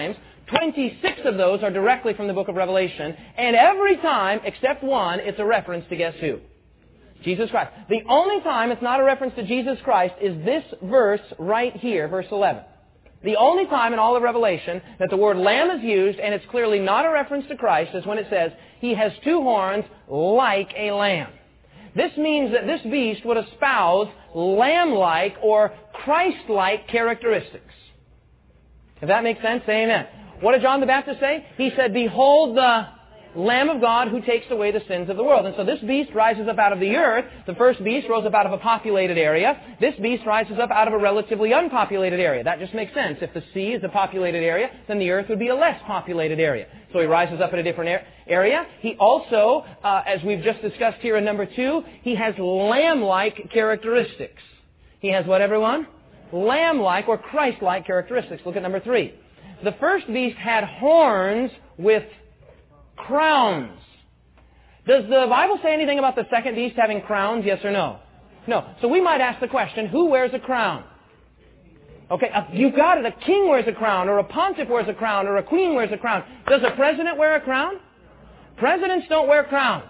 26 of those are directly from the book of Revelation. And every time, except one, it's a reference to guess who? Jesus Christ. The only time it's not a reference to Jesus Christ is this verse right here, verse 11. The only time in all of Revelation that the word lamb is used, and it's clearly not a reference to Christ, is when it says, He has two horns like a lamb. This means that this beast would espouse lamb-like or Christ-like characteristics. If that makes sense, say amen. What did John the Baptist say? He said, Behold the Lamb of God who takes away the sins of the world. And so this beast rises up out of the earth. The first beast rose up out of a populated area. This beast rises up out of a relatively unpopulated area. That just makes sense. If the sea is a populated area, then the earth would be a less populated area. So he rises up in a different area. He also, as we've just discussed here in number 2, he has lamb-like characteristics. He has what, everyone? Lamb-like or Christ-like characteristics. Look at number 3. The first beast had horns with crowns. Does the Bible say anything about the second beast having crowns, yes or no? No. So we might ask the question, who wears a crown? Okay, you got it. A king wears a crown, or a pontiff wears a crown, or a queen wears a crown. Does a president wear a crown? Presidents don't wear crowns.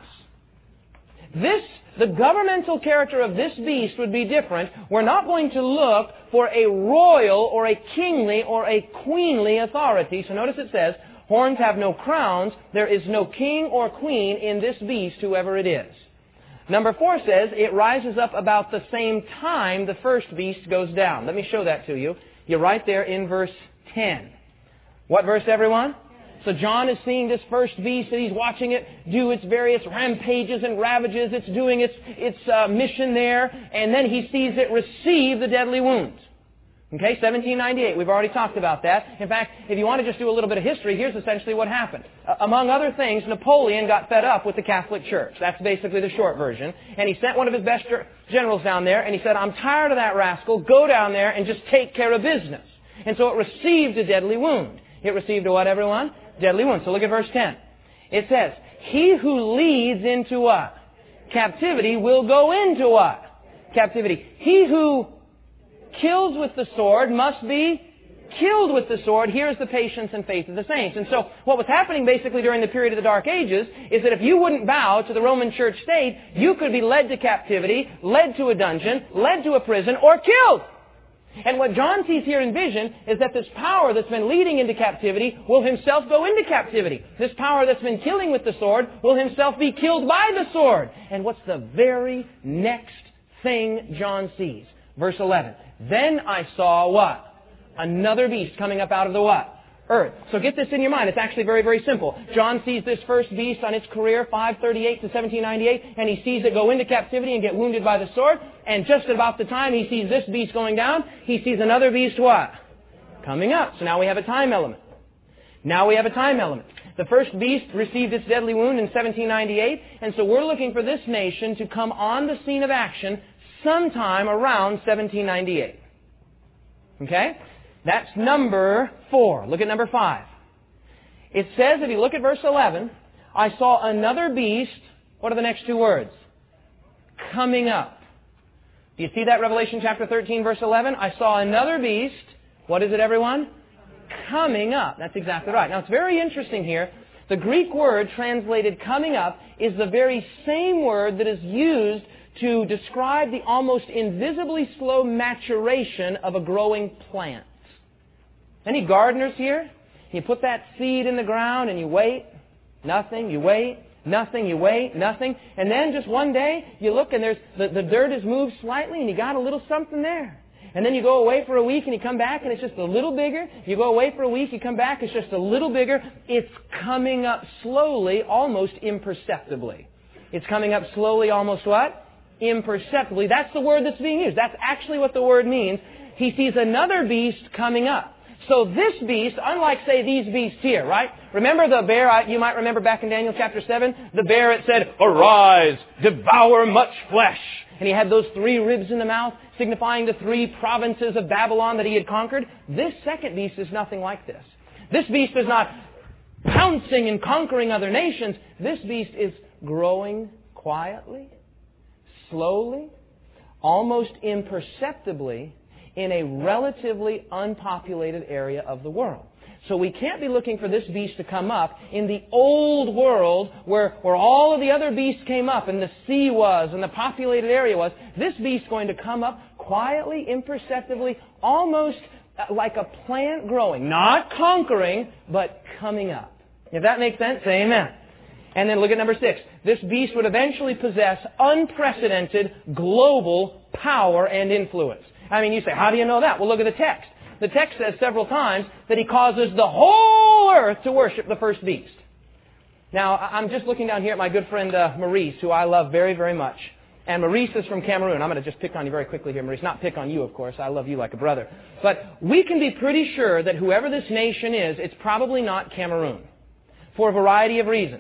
The governmental character of this beast would be different. We're not going to look for a royal or a kingly or a queenly authority. So notice it says, horns have no crowns. There is no king or queen in this beast, whoever it is. Number 4 says, it rises up about the same time the first beast goes down. Let me show that to you. You're right there in verse 10. What verse, everyone? So John is seeing this first beast, and he's watching it do its various rampages and ravages. It's doing its mission there, and then he sees it receive the deadly wound. Okay, 1798, we've already talked about that. In fact, if you want to just do a little bit of history, here's essentially what happened. Among other things, Napoleon got fed up with the Catholic Church. That's basically the short version. And he sent one of his best generals down there, and he said, I'm tired of that rascal. Go down there and just take care of business. And so it received a deadly wound. It received a what, everyone? Deadly wound. So look at verse 10. It says, He who leads into what? Captivity will go into what? Captivity. He who kills with the sword must be killed with the sword. Here is the patience and faith of the saints. And so what was happening basically during the period of the Dark Ages is that if you wouldn't bow to the Roman Church state, you could be led to captivity, led to a dungeon, led to a prison, or killed. And what John sees here in vision is that this power that's been leading into captivity will himself go into captivity. This power that's been killing with the sword will himself be killed by the sword. And what's the very next thing John sees? Verse 11. Then I saw what? Another beast coming up out of the what? Earth. So get this in your mind. It's actually very, very simple. John sees this first beast on its career, 538 to 1798, and he sees it go into captivity and get wounded by the sword. And just about the time he sees this beast going down, he sees another beast what? Coming up. So now we have a time element. The first beast received its deadly wound in 1798, and so we're looking for this nation to come on the scene of action sometime around 1798. Okay? That's number 4. Look at number 5. It says, if you look at verse 11, I saw another beast. What are the next 2 words? Coming up. Do you see that? Revelation chapter 13, verse 11. I saw another beast. What is it, everyone? Coming up. That's exactly right. Now, it's very interesting here. The Greek word translated coming up is the very same word that is used to describe the almost invisibly slow maturation of a growing plant. Any gardeners here? You put that seed in the ground and you wait, nothing, you wait, nothing, you wait, nothing. And then just one day you look and there's the dirt has moved slightly and you got a little something there. And then you go away for a week and you come back and it's just a little bigger. You go away for a week, you come back, it's just a little bigger. It's coming up slowly, almost imperceptibly. It's coming up slowly, almost what? Imperceptibly. That's the word that's being used. That's actually what the word means. He sees another beast coming up. So this beast, unlike, say, these beasts here, right? Remember the bear, you might remember back in Daniel chapter 7, the bear, it said, arise, devour much flesh. And he had those 3 ribs in the mouth, signifying the 3 provinces of Babylon that he had conquered. This second beast is nothing like this. This beast is not pouncing and conquering other nations. This beast is growing quietly, slowly, almost imperceptibly, in a relatively unpopulated area of the world. So we can't be looking for this beast to come up in the old world where all of the other beasts came up and the sea was and the populated area was. This beast's going to come up quietly, imperceptibly, almost like a plant growing. Not conquering, but coming up. If that makes sense, say amen. And then look at number 6. This beast would eventually possess unprecedented global power and influence. I mean, you say, how do you know that? Well, look at the text. The text says several times that he causes the whole earth to worship the first beast. Now, I'm just looking down here at my good friend Maurice, who I love very, very much. And Maurice is from Cameroon. I'm going to just pick on you very quickly here, Maurice. Not pick on you, of course. I love you like a brother. But we can be pretty sure that whoever this nation is, it's probably not Cameroon. For a variety of reasons.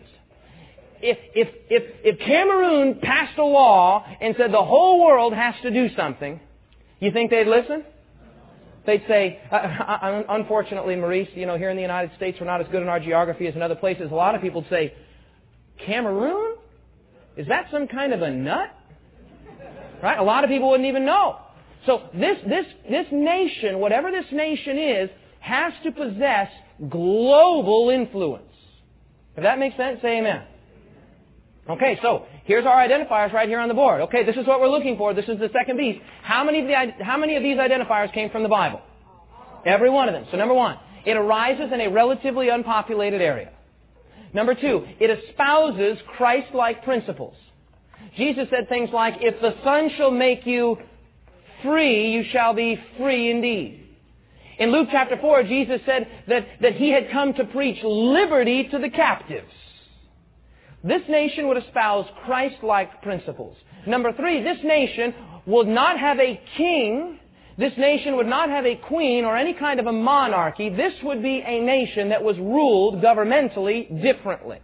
If Cameroon passed a law and said the whole world has to do something, you think they'd listen? They'd say, unfortunately, Maurice, here in the United States, we're not as good in our geography as in other places. A lot of people would say, Cameroon? Is that some kind of a nut? Right? A lot of people wouldn't even know. So this nation, whatever this nation is, has to possess global influence. If that makes sense, say amen. Okay, so here's our identifiers right here on the board. Okay, this is what we're looking for. This is the second beast. How many of these identifiers came from the Bible? Every one of them. So number 1, it arises in a relatively unpopulated area. Number 2, it espouses Christ-like principles. Jesus said things like, if the Son shall make you free, you shall be free indeed. In Luke chapter 4, Jesus said that He had come to preach liberty to the captives. This nation would espouse Christ-like principles. Number 3, this nation would not have a king. This nation would not have a queen or any kind of a monarchy. This would be a nation that was ruled governmentally differently.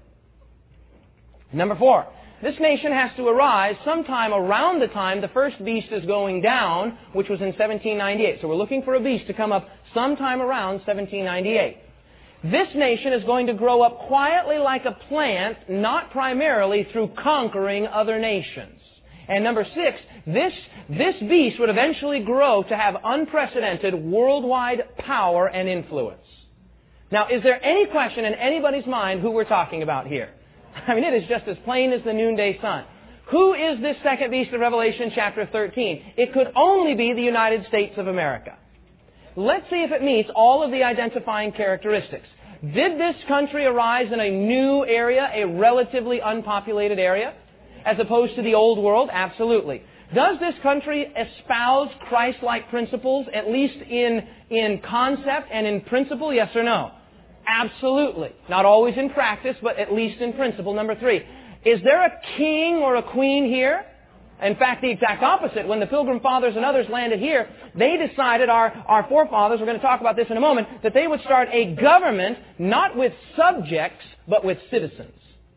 Number 4, this nation has to arise sometime around the time the first beast is going down, which was in 1798. So we're looking for a beast to come up sometime around 1798. This nation is going to grow up quietly like a plant, not primarily through conquering other nations. And number 6, this beast would eventually grow to have unprecedented worldwide power and influence. Now, is there any question in anybody's mind who we're talking about here? I mean, it is just as plain as the noonday sun. Who is this second beast of Revelation chapter 13? It could only be the United States of America. Let's see if it meets all of the identifying characteristics. Did this country arise in a new area, a relatively unpopulated area, as opposed to the old world? Absolutely. Does this country espouse Christ-like principles, at least in concept and in principle? Yes or no? Absolutely. Not always in practice, but at least in principle. Number 3, is there a king or a queen here? In fact, the exact opposite. When the Pilgrim Fathers and others landed here, they decided, our forefathers, we're going to talk about this in a moment, that they would start a government not with subjects, but with citizens.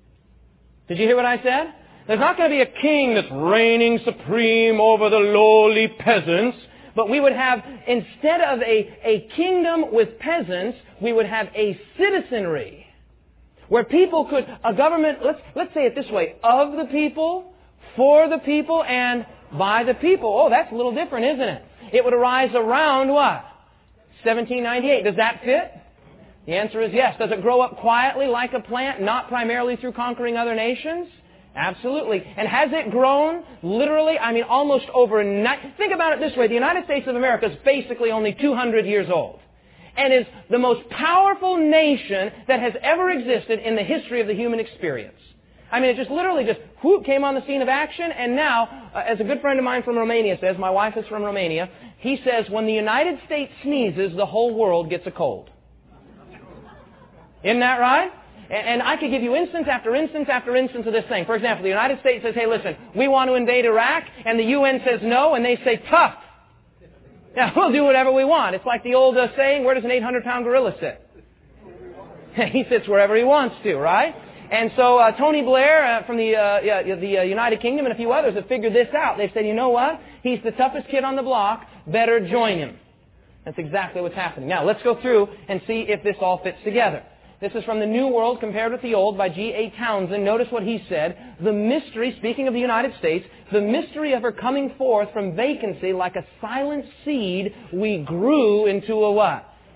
Did you hear what I said? There's not going to be a king that's reigning supreme over the lowly peasants, but we would have, instead of a kingdom with peasants, we would have a citizenry where people could, a government, let's say it this way, of the people, for the people, and by the people. Oh, that's a little different, isn't it? It would arise around what? 1798. Does that fit? The answer is yes. Does it grow up quietly like a plant, not primarily through conquering other nations? Absolutely. And has it grown literally, almost overnight? Think about it this way. The United States of America is basically only 200 years old and is the most powerful nation that has ever existed in the history of the human experience. It just literally came on the scene of action, and now, as a good friend of mine from Romania says, my wife is from Romania, he says, when the United States sneezes, the whole world gets a cold. Isn't that right? And I could give you instance after instance after instance of this thing. For example, the United States says, hey, listen, we want to invade Iraq, and the UN says no, and they say, tough. Yeah, we'll do whatever we want. It's like the old saying, where does an 800-pound gorilla sit? He sits wherever he wants to, right? And so Tony Blair from the United Kingdom and a few others have figured this out. They've said, you know what? He's the toughest kid on the block. Better join him. That's exactly what's happening. Now, let's go through and see if this all fits together. This is from The New World Compared with the Old by G.A. Townsend. Notice what he said. The mystery, speaking of the United States, the mystery of her coming forth from vacancy like a silent seed, we grew into a what?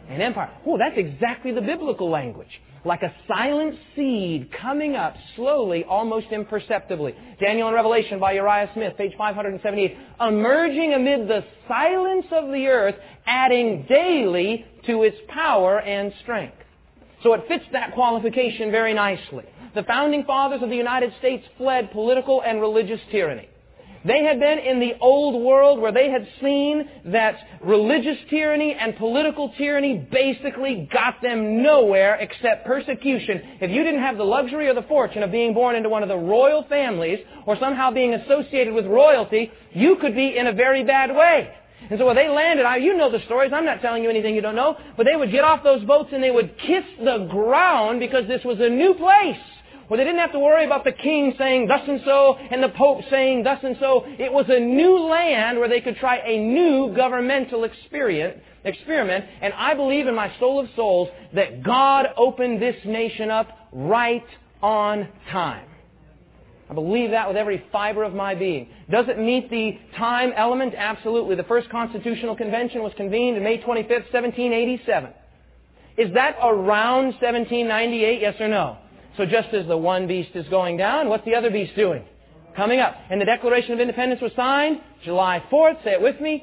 and empire. Oh, that's exactly the biblical language. Like a silent seed coming up slowly, almost imperceptibly. Daniel and Revelation by Uriah Smith, page 578. Emerging amid the silence of the earth, adding daily to its power and strength. So it fits that qualification very nicely. The founding fathers of the United States fled political and religious tyranny. They had been in the old world where they had seen that religious tyranny and political tyranny basically got them nowhere except persecution. If you didn't have the luxury or the fortune of being born into one of the royal families or somehow being associated with royalty, you could be in a very bad way. And so when they landed, you know the stories, I'm not telling you anything you don't know, but they would get off those boats and they would kiss the ground because this was a new place, where they didn't have to worry about the king saying thus and so and the pope saying thus and so. It was a new land where they could try a new governmental experiment. And I believe in my soul of souls that God opened this nation up right on time. I believe that with every fiber of my being. Does it meet the time element? Absolutely. The first Constitutional Convention was convened on May 25th, 1787. Is that around 1798? Yes or no? So just as the one beast is going down, what's the other beast doing? Coming up. And the Declaration of Independence was signed July 4th, say it with me,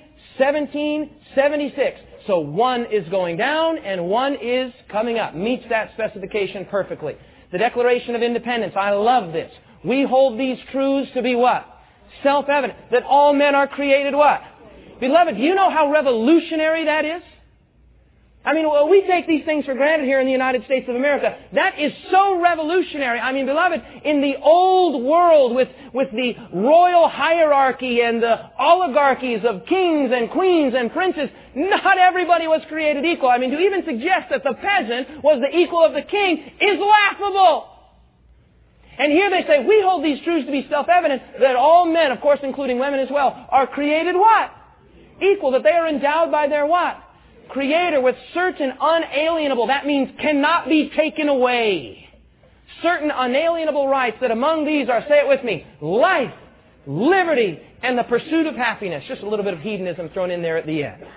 1776. So one is going down and one is coming up. Meets that specification perfectly. The Declaration of Independence, I love this. We hold these truths to be what? Self-evident. That all men are created what? Beloved, do you know how revolutionary that is? I mean, well, we take these things for granted here in the United States of America. That is so revolutionary. I mean, beloved, in the old world with the royal hierarchy and the oligarchies of kings and queens and princes, not everybody was created equal. I mean, to even suggest that the peasant was the equal of the king is laughable. And here they say, we hold these truths to be self-evident, that all men, of course including women as well, are created what? Equal. That they are endowed by their what? Creator with certain unalienable, that means cannot be taken away, certain unalienable rights, that among these are, say it with me, life, liberty, and the pursuit of happiness. Just a little bit of hedonism thrown in there at the end.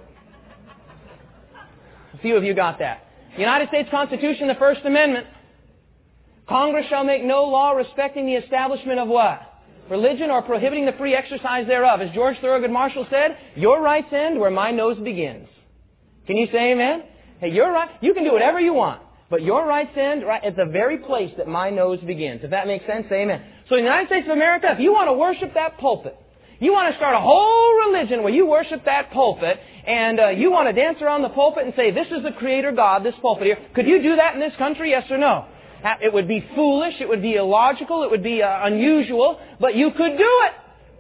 A few of you got that. The United States Constitution, the First Amendment. Congress shall make no law respecting the establishment of what? Religion, or prohibiting the free exercise thereof. As George Thorogood Marshall said, your rights end where my nose begins. Can you say amen? Hey, your right, you can do whatever you want, but your rights end right at the very place that my nose begins. If that makes sense, say amen. So in the United States of America, if you want to worship that pulpit, you want to start a whole religion where you worship that pulpit, and you want to dance around the pulpit and say, this is the Creator God, this pulpit here. Could you do that in this country, yes or no? It would be foolish, it would be illogical, it would be unusual, but you could do it.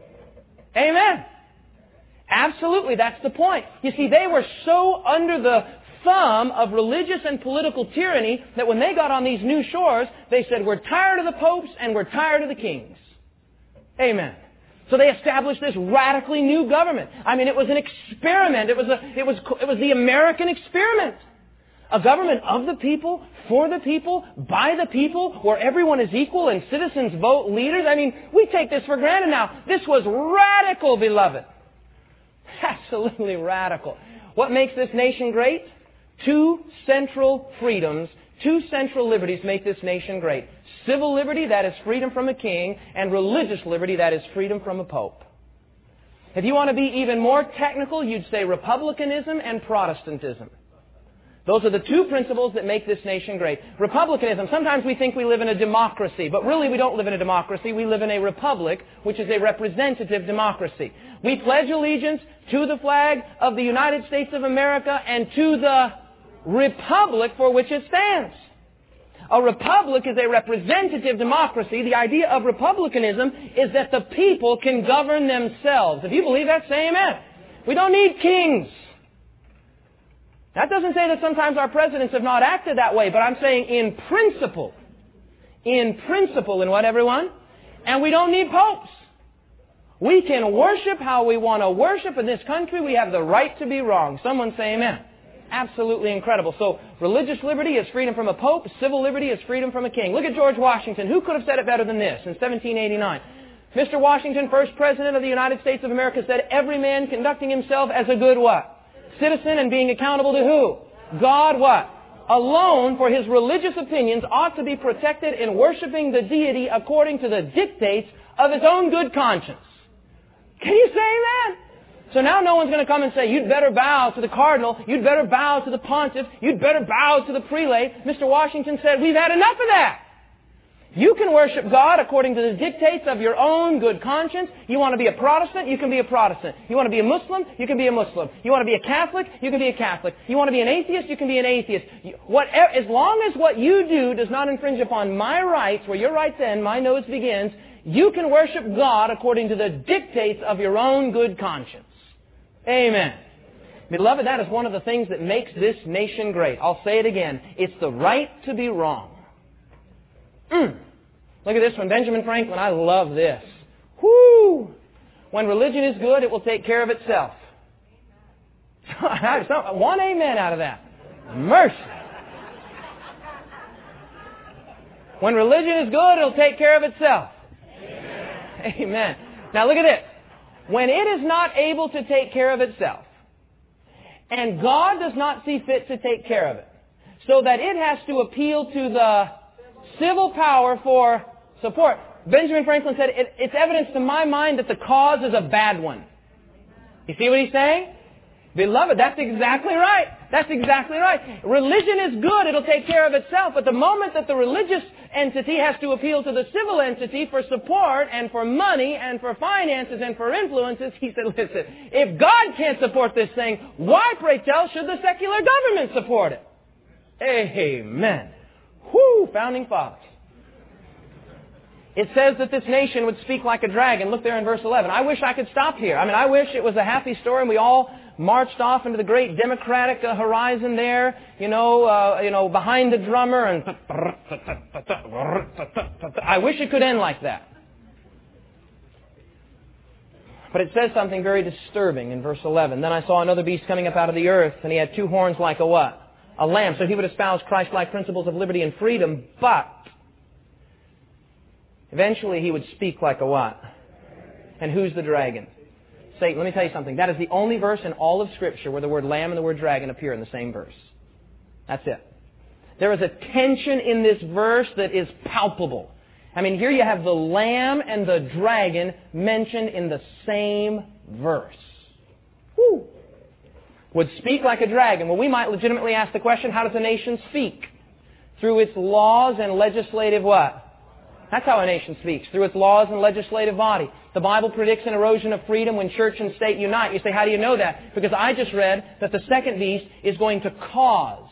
Amen. Absolutely, that's the point. You see, they were so under the thumb of religious and political tyranny that when they got on these new shores, they said, we're tired of the popes and we're tired of the kings. Amen. So they established this radically new government. I mean, it was an experiment. It was the American experiment. A government of the people, for the people, by the people, where everyone is equal and citizens vote leaders. I mean, we take this for granted now. This was radical, beloved. Absolutely radical. What makes this nation great? Two central freedoms, two central liberties make this nation great. Civil liberty, that is freedom from a king, and religious liberty, that is freedom from a pope. If you want to be even more technical, you'd say republicanism and Protestantism. Those are the two principles that make this nation great. Republicanism, sometimes we think we live in a democracy, but really we don't live in a democracy. We live in a republic, which is a representative democracy. We pledge allegiance to the flag of the United States of America and to the republic for which it stands. A republic is a representative democracy. The idea of republicanism is that the people can govern themselves. If you believe that, say amen. We don't need kings. That doesn't say that sometimes our presidents have not acted that way, but I'm saying in principle, in what, everyone? And we don't need popes. We can worship how we want to worship in this country. We have the right to be wrong. Someone say amen. Absolutely incredible. So religious liberty is freedom from a pope. Civil liberty is freedom from a king. Look at George Washington. Who could have said it better than this in 1789? Mr. Washington, first president of the United States of America, said, every man conducting himself as a good what? Citizen, and being accountable to who? God what? Alone, for his religious opinions, ought to be protected in worshiping the deity according to the dictates of his own good conscience. Can you say that? So now no one's going to come and say, you'd better bow to the cardinal, you'd better bow to the pontiff, you'd better bow to the prelate. Mr. Washington said, we've had enough of that. You can worship God according to the dictates of your own good conscience. You want to be a Protestant? You can be a Protestant. You want to be a Muslim? You can be a Muslim. You want to be a Catholic? You can be a Catholic. You want to be an atheist? You can be an atheist. As long as what you do does not infringe upon my rights, where your rights end, my nose begins, you can worship God according to the dictates of your own good conscience. Amen. Beloved, that is one of the things that makes this nation great. I'll say it again. It's the right to be wrong. Look at this one. Benjamin Franklin. I love this. Whoo! When religion is good, it will take care of itself. One amen out of that. Mercy. When religion is good, it'll take care of itself. Amen. Amen. Now look at this. When it is not able to take care of itself, and God does not see fit to take care of it, so that it has to appeal to the civil power for support. Benjamin Franklin said, it's evidence to my mind that the cause is a bad one. You see what he's saying? Beloved, that's exactly right. That's exactly right. Religion is good. It'll take care of itself. But the moment that the religious entity has to appeal to the civil entity for support and for money and for finances and for influences, he said, listen, if God can't support this thing, why, pray tell, should the secular government support it? Amen. Whoo, founding fathers. It says that this nation would speak like a dragon. Look there in verse 11. I wish I could stop here. I wish it was a happy story and we all marched off into the great democratic horizon there, behind the drummer and I wish it could end like that. But it says something very disturbing in verse 11. Then I saw another beast coming up out of the earth, and he had two horns like a what? A lamb. So he would espouse Christ-like principles of liberty and freedom, but eventually he would speak like a what? And who's the dragon? Satan. Let me tell you something. That is the only verse in all of Scripture where the word lamb and the word dragon appear in the same verse. That's it. There is a tension in this verse that is palpable. Here you have the lamb and the dragon mentioned in the same verse. Woo! Would speak like a dragon. Well, we might legitimately ask the question, how does a nation speak? Through its laws and legislative what? That's how a nation speaks, through its laws and legislative body. The Bible predicts an erosion of freedom when church and state unite. You say, how do you know that? Because I just read that the second beast is going to cause.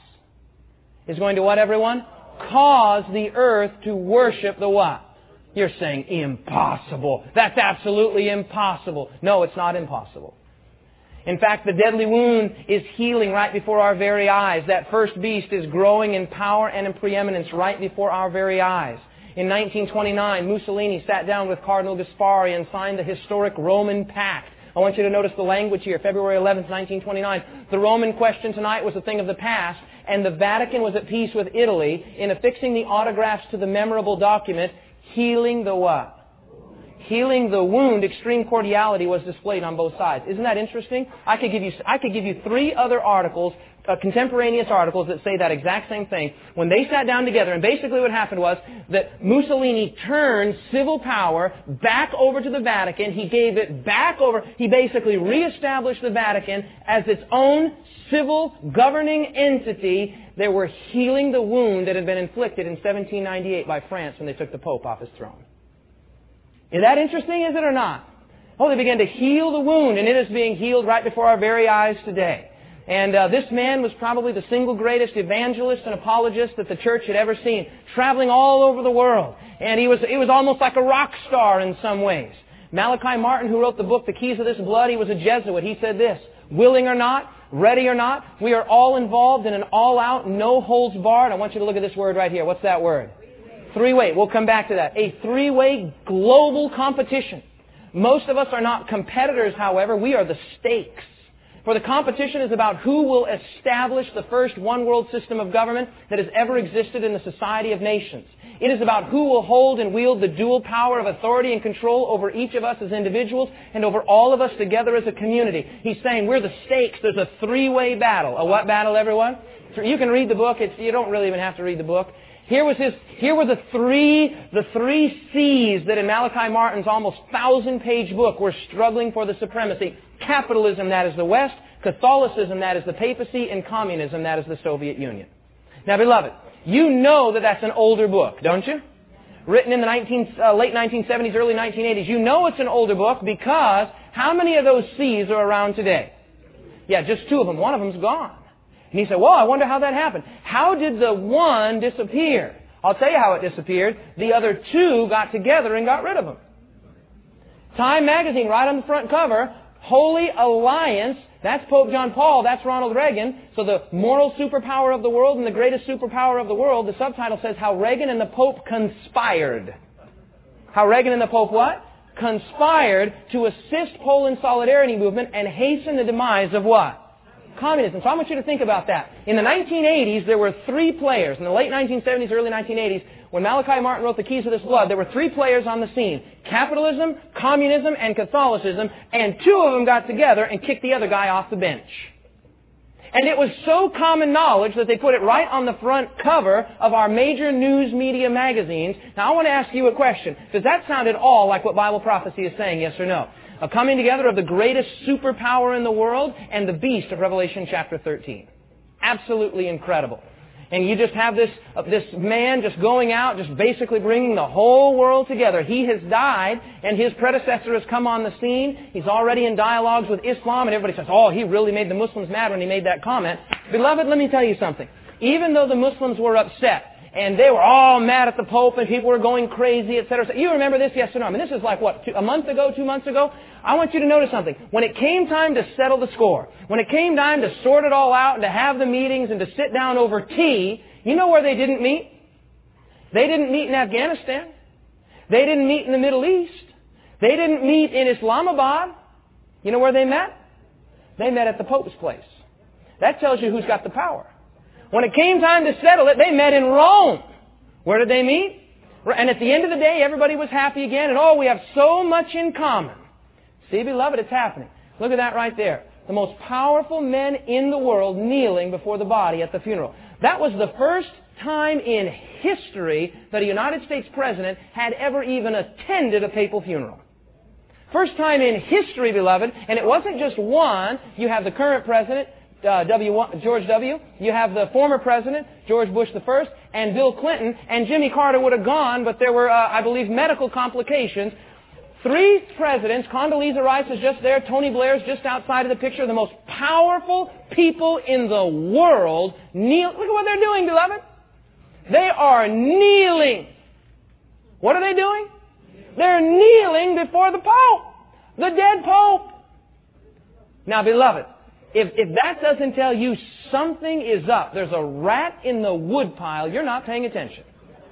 Is going to what, everyone? Cause the earth to worship the what? You're saying impossible. That's absolutely impossible. No, it's not impossible. In fact, the deadly wound is healing right before our very eyes. That first beast is growing in power and in preeminence right before our very eyes. In 1929, Mussolini sat down with Cardinal Gaspari and signed the historic Roman Pact. I want you to notice the language here, February 11th, 1929. The Roman question tonight was a thing of the past, and the Vatican was at peace with Italy in affixing the autographs to the memorable document, healing the what? Healing the wound. Extreme cordiality was displayed on both sides. Isn't that interesting? I could give you three other articles, contemporaneous articles that say that exact same thing. When they sat down together, and basically what happened was that Mussolini turned civil power back over to the Vatican. He gave it back over. He basically reestablished the Vatican as its own civil governing entity. They were healing the wound that had been inflicted in 1798 by France when they took the Pope off his throne. Is that interesting, is it or not? Oh, they began to heal the wound, and it is being healed right before our very eyes today. And this man was probably the single greatest evangelist and apologist that the church had ever seen, traveling all over the world. And he was almost like a rock star in some ways. Malachi Martin, who wrote the book, The Keys of This Blood, he was a Jesuit. He said this, willing or not, ready or not, we are all involved in an all-out, no-holds-barred. I want you to look at this word right here. What's that word? Three-way. We'll come back to that. A three-way global competition. Most of us are not competitors, however. We are the stakes. For the competition is about who will establish the first one-world system of government that has ever existed in the society of nations. It is about who will hold and wield the dual power of authority and control over each of us as individuals and over all of us together as a community. He's saying we're the stakes. There's a three-way battle. A what battle, everyone? You can read the book. You don't really even have to read the book. Here were the three C's that in Malachi Martin's almost 1,000-page book were struggling for the supremacy. Capitalism, that is the West. Catholicism, that is the papacy. And communism, that is the Soviet Union. Now, beloved, you know that that's an older book, don't you? Written in the late 1970s, early 1980s. You know it's an older book because how many of those C's are around today? Yeah, just 2 of them. One of them's gone. And he said, well, I wonder how that happened. How did the one disappear? I'll tell you how it disappeared. The other 2 got together and got rid of them. Time magazine, right on the front cover, Holy Alliance. That's Pope John Paul. That's Ronald Reagan. So the moral superpower of the world and the greatest superpower of the world. The subtitle says how Reagan and the Pope conspired. How Reagan and the Pope what? Conspired to assist Poland's solidarity movement and hasten the demise of what? Communism. So I want you to think about that. In the 1980s, there were 3 players. In the late 1970s, early 1980s, when Malachi Martin wrote The Keys of This Blood, there were 3 players on the scene. Capitalism, communism, and Catholicism. And 2 of them got together and kicked the other guy off the bench. And it was so common knowledge that they put it right on the front cover of our major news media magazines. Now I want to ask you a question. Does that sound at all like what Bible prophecy is saying, yes or no? A coming together of the greatest superpower in the world and the beast of Revelation chapter 13. Absolutely incredible. And you just have this man just going out, just basically bringing the whole world together. He has died, and his predecessor has come on the scene. He's already in dialogues with Islam, and everybody says, oh, he really made the Muslims mad when he made that comment. Beloved, let me tell you something. Even though the Muslims were upset, and they were all mad at the Pope, and people were going crazy, etc. You remember this, yes or no? I mean, this is like, what, a month ago, 2 months ago? I want you to notice something. When it came time to settle the score, when it came time to sort it all out and to have the meetings and to sit down over tea, you know where they didn't meet? They didn't meet in Afghanistan. They didn't meet in the Middle East. They didn't meet in Islamabad. You know where they met? They met at the Pope's place. That tells you who's got the power. When it came time to settle it, they met in Rome. Where did they meet? And at the end of the day, everybody was happy again, and oh, we have so much in common. See, beloved, it's happening. Look at that right there. The most powerful men in the world kneeling before the body at the funeral. That was the first time in history that a United States president had ever even attended a papal funeral. First time in history, beloved, and it wasn't just one. You have the current president, George W. You have the former president, George Bush I, and Bill Clinton, and Jimmy Carter would have gone, but there were, I believe, medical complications. 3 presidents, Condoleezza Rice is just there, Tony Blair's just outside of the picture, the most powerful people in the world kneel. Look at what they're doing, beloved. They are kneeling. What are they doing? They're kneeling before the Pope, the dead Pope. Now, beloved, if that doesn't tell you something is up, there's a rat in the woodpile, you're not paying attention.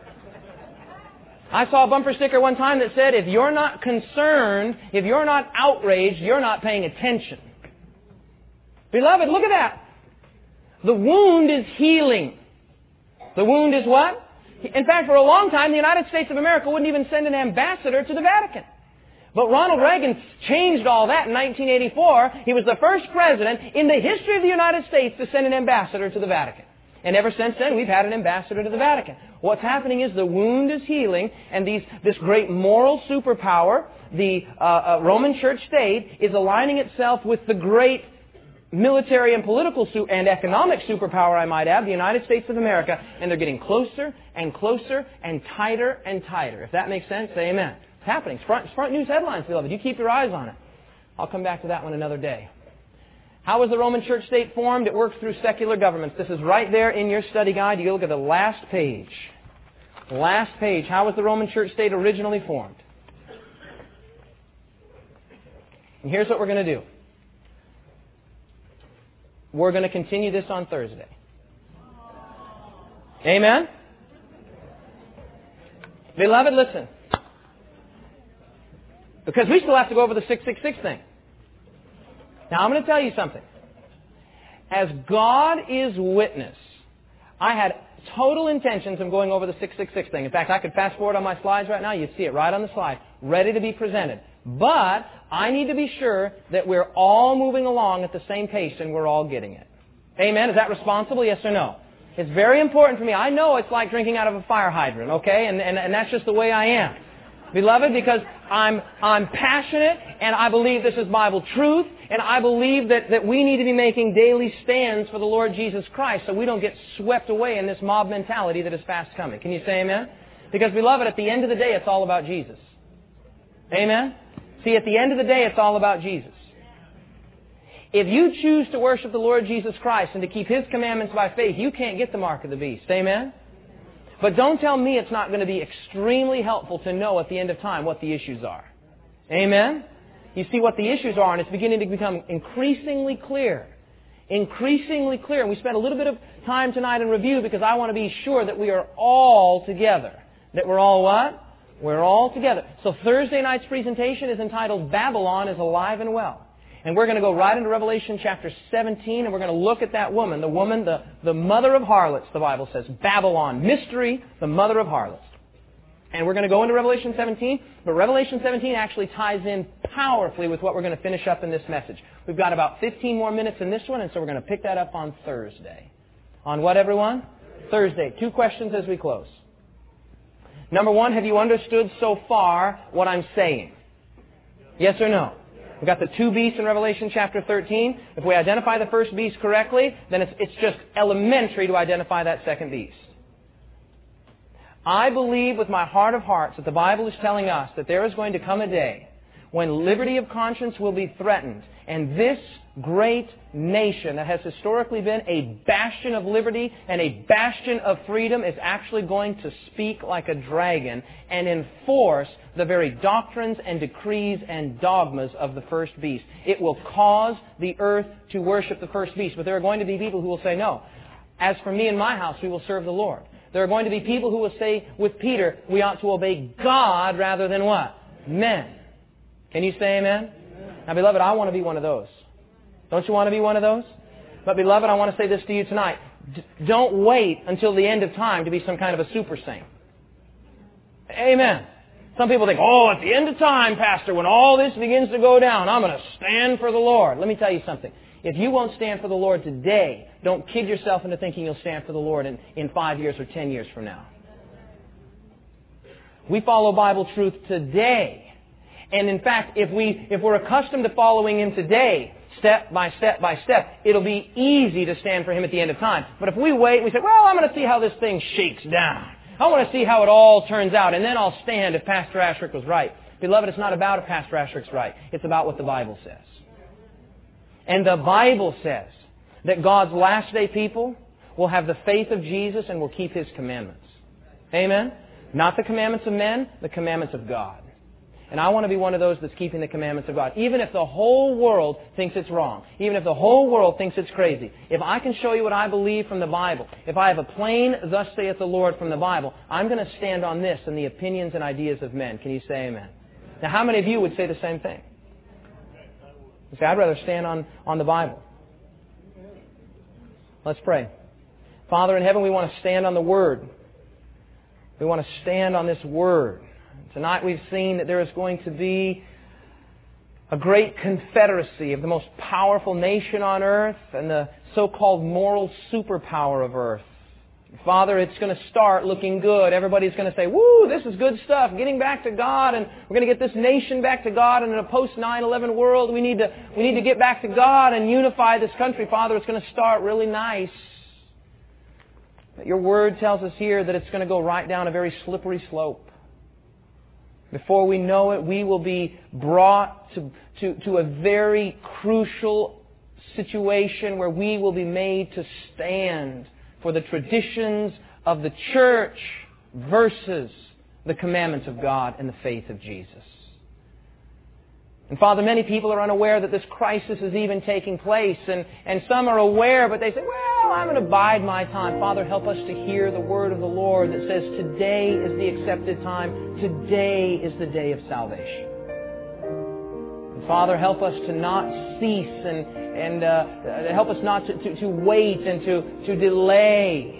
I saw a bumper sticker one time that said, if you're not concerned, if you're not outraged, you're not paying attention. Beloved, look at that. The wound is healing. The wound is what? In fact, for a long time, the United States of America wouldn't even send an ambassador to the Vatican. But Ronald Reagan changed all that in 1984. He was the first president in the history of the United States to send an ambassador to the Vatican. And ever since then, we've had an ambassador to the Vatican. What's happening is the wound is healing, and this great moral superpower, the Roman Church state, is aligning itself with the great military and political and economic superpower, I might add, the United States of America, and they're getting closer and closer and tighter and tighter. If that makes sense, say amen. It's happening. It's front news headlines, beloved. You keep your eyes on it. I'll come back to that one another day. How was the Roman Church state formed? It works through secular governments. This is right there in your study guide. You look at the last page. Last page. How was the Roman Church state originally formed? And here's what we're going to do. We're going to continue this on Thursday. Amen? Beloved, listen. Because we still have to go over the 666 thing. Now, I'm going to tell you something. As God is witness, I had total intentions of going over the 666 thing. In fact, I could fast forward on my slides right now. You'd see it right on the slide, ready to be presented. But I need to be sure that we're all moving along at the same pace and we're all getting it. Amen? Is that responsible? Yes or no? It's very important for me. I know it's like drinking out of a fire hydrant, okay? And that's just the way I am. Beloved, because I'm passionate and I believe this is Bible truth and I believe that we need to be making daily stands for the Lord Jesus Christ so we don't get swept away in this mob mentality that is fast coming. Can you say amen? Because, beloved, at the end of the day, it's all about Jesus. Amen? See, at the end of the day, it's all about Jesus. If you choose to worship the Lord Jesus Christ and to keep His commandments by faith, you can't get the mark of the beast. Amen? But don't tell me it's not going to be extremely helpful to know at the end of time what the issues are. Amen? You see what the issues are, and it's beginning to become increasingly clear. Increasingly clear. And we spent a little bit of time tonight in review because I want to be sure that we are all together. That we're all what? We're all together. So Thursday night's presentation is entitled Babylon is Alive and Well. And we're going to go right into Revelation chapter 17, and we're going to look at that woman, the mother of harlots, the Bible says. Babylon, mystery, the mother of harlots. And we're going to go into Revelation 17, but Revelation 17 actually ties in powerfully with what we're going to finish up in this message. We've got about 15 more minutes in this one, and so we're going to pick that up on Thursday. On what, everyone? Thursday. 2 questions as we close. Number 1, have you understood so far what I'm saying? Yes or no? We've got the 2 beasts in Revelation chapter 13. If we identify the first beast correctly, then it's just elementary to identify that second beast. I believe with my heart of hearts that the Bible is telling us that there is going to come a day when liberty of conscience will be threatened, and this great nation that has historically been a bastion of liberty and a bastion of freedom is actually going to speak like a dragon and enforce the very doctrines and decrees and dogmas of the first beast. It will cause the earth to worship the first beast. But there are going to be people who will say, no, as for me and my house, we will serve the Lord. There are going to be people who will say with Peter, we ought to obey God rather than what? Men. Can you say amen? Now, beloved, I want to be one of those. Don't you want to be one of those? But, beloved, I want to say this to you tonight. Don't wait until the end of time to be some kind of a super saint. Amen. Some people think, at the end of time, Pastor, when all this begins to go down, I'm going to stand for the Lord. Let me tell you something. If you won't stand for the Lord today, don't kid yourself into thinking you'll stand for the Lord in 5 years or 10 years from now. We follow Bible truth today. And in fact, if we're accustomed to following Him today, step by step by step, it'll be easy to stand for Him at the end of time. But if we wait, we say, I'm going to see how this thing shakes down. I want to see how it all turns out, and then I'll stand if Pastor Asherick was right. Beloved, it's not about if Pastor Asherick's right. It's about what the Bible says. And the Bible says that God's last day people will have the faith of Jesus and will keep His commandments. Amen? Not the commandments of men, the commandments of God. And I want to be one of those that's keeping the commandments of God. Even if the whole world thinks it's wrong. Even if the whole world thinks it's crazy. If I can show you what I believe from the Bible. If I have a plain, thus saith the Lord from the Bible. I'm going to stand on this and the opinions and ideas of men. Can you say amen? Now, how many of you would say the same thing? You say, I'd rather stand on the Bible. Let's pray. Father in heaven, we want to stand on the Word. We want to stand on this Word. Tonight we've seen that there is going to be a great confederacy of the most powerful nation on earth and the so-called moral superpower of earth. Father, it's going to start looking good. Everybody's going to say, woo, this is good stuff, getting back to God, and we're going to get this nation back to God, and in a post-9/11 world, we need to get back to God and unify this country. Father, it's going to start really nice. But your Word tells us here that it's going to go right down a very slippery slope. Before we know it, we will be brought to a very crucial situation where we will be made to stand for the traditions of the church versus the commandments of God and the faith of Jesus. And Father, many people are unaware that this crisis is even taking place, and some are aware, but they say, I'm going to bide my time. Father, help us to hear the word of the Lord that says today is the accepted time. Today is the day of salvation. And Father, help us to not cease and help us not to wait and to delay.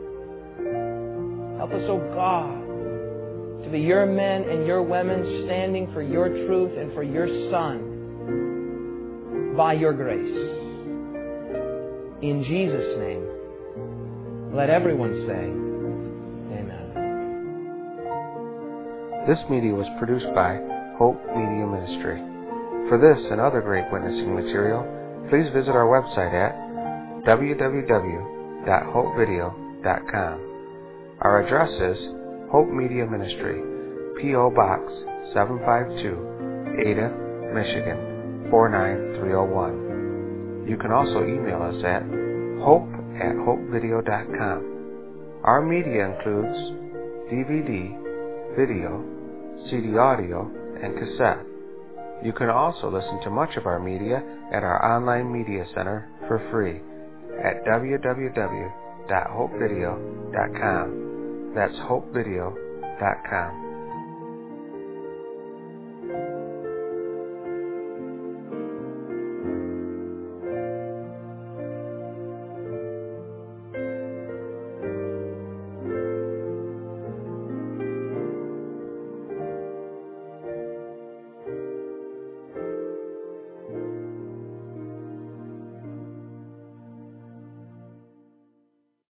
Help us, oh God, to be your men and your women standing for your truth and for your Son by your grace. In Jesus' name. Let everyone say, Amen. This media was produced by Hope Media Ministry. For this and other great witnessing material, please visit our website at www.hopevideo.com. Our address is Hope Media Ministry, P.O. Box 752, Ada, Michigan 49301. You can also email us at hope@hopevideo.com. Our media includes DVD, video, CD audio, and cassette. You can also listen to much of our media at our online media center for free at www.hopevideo.com. That's hopevideo.com.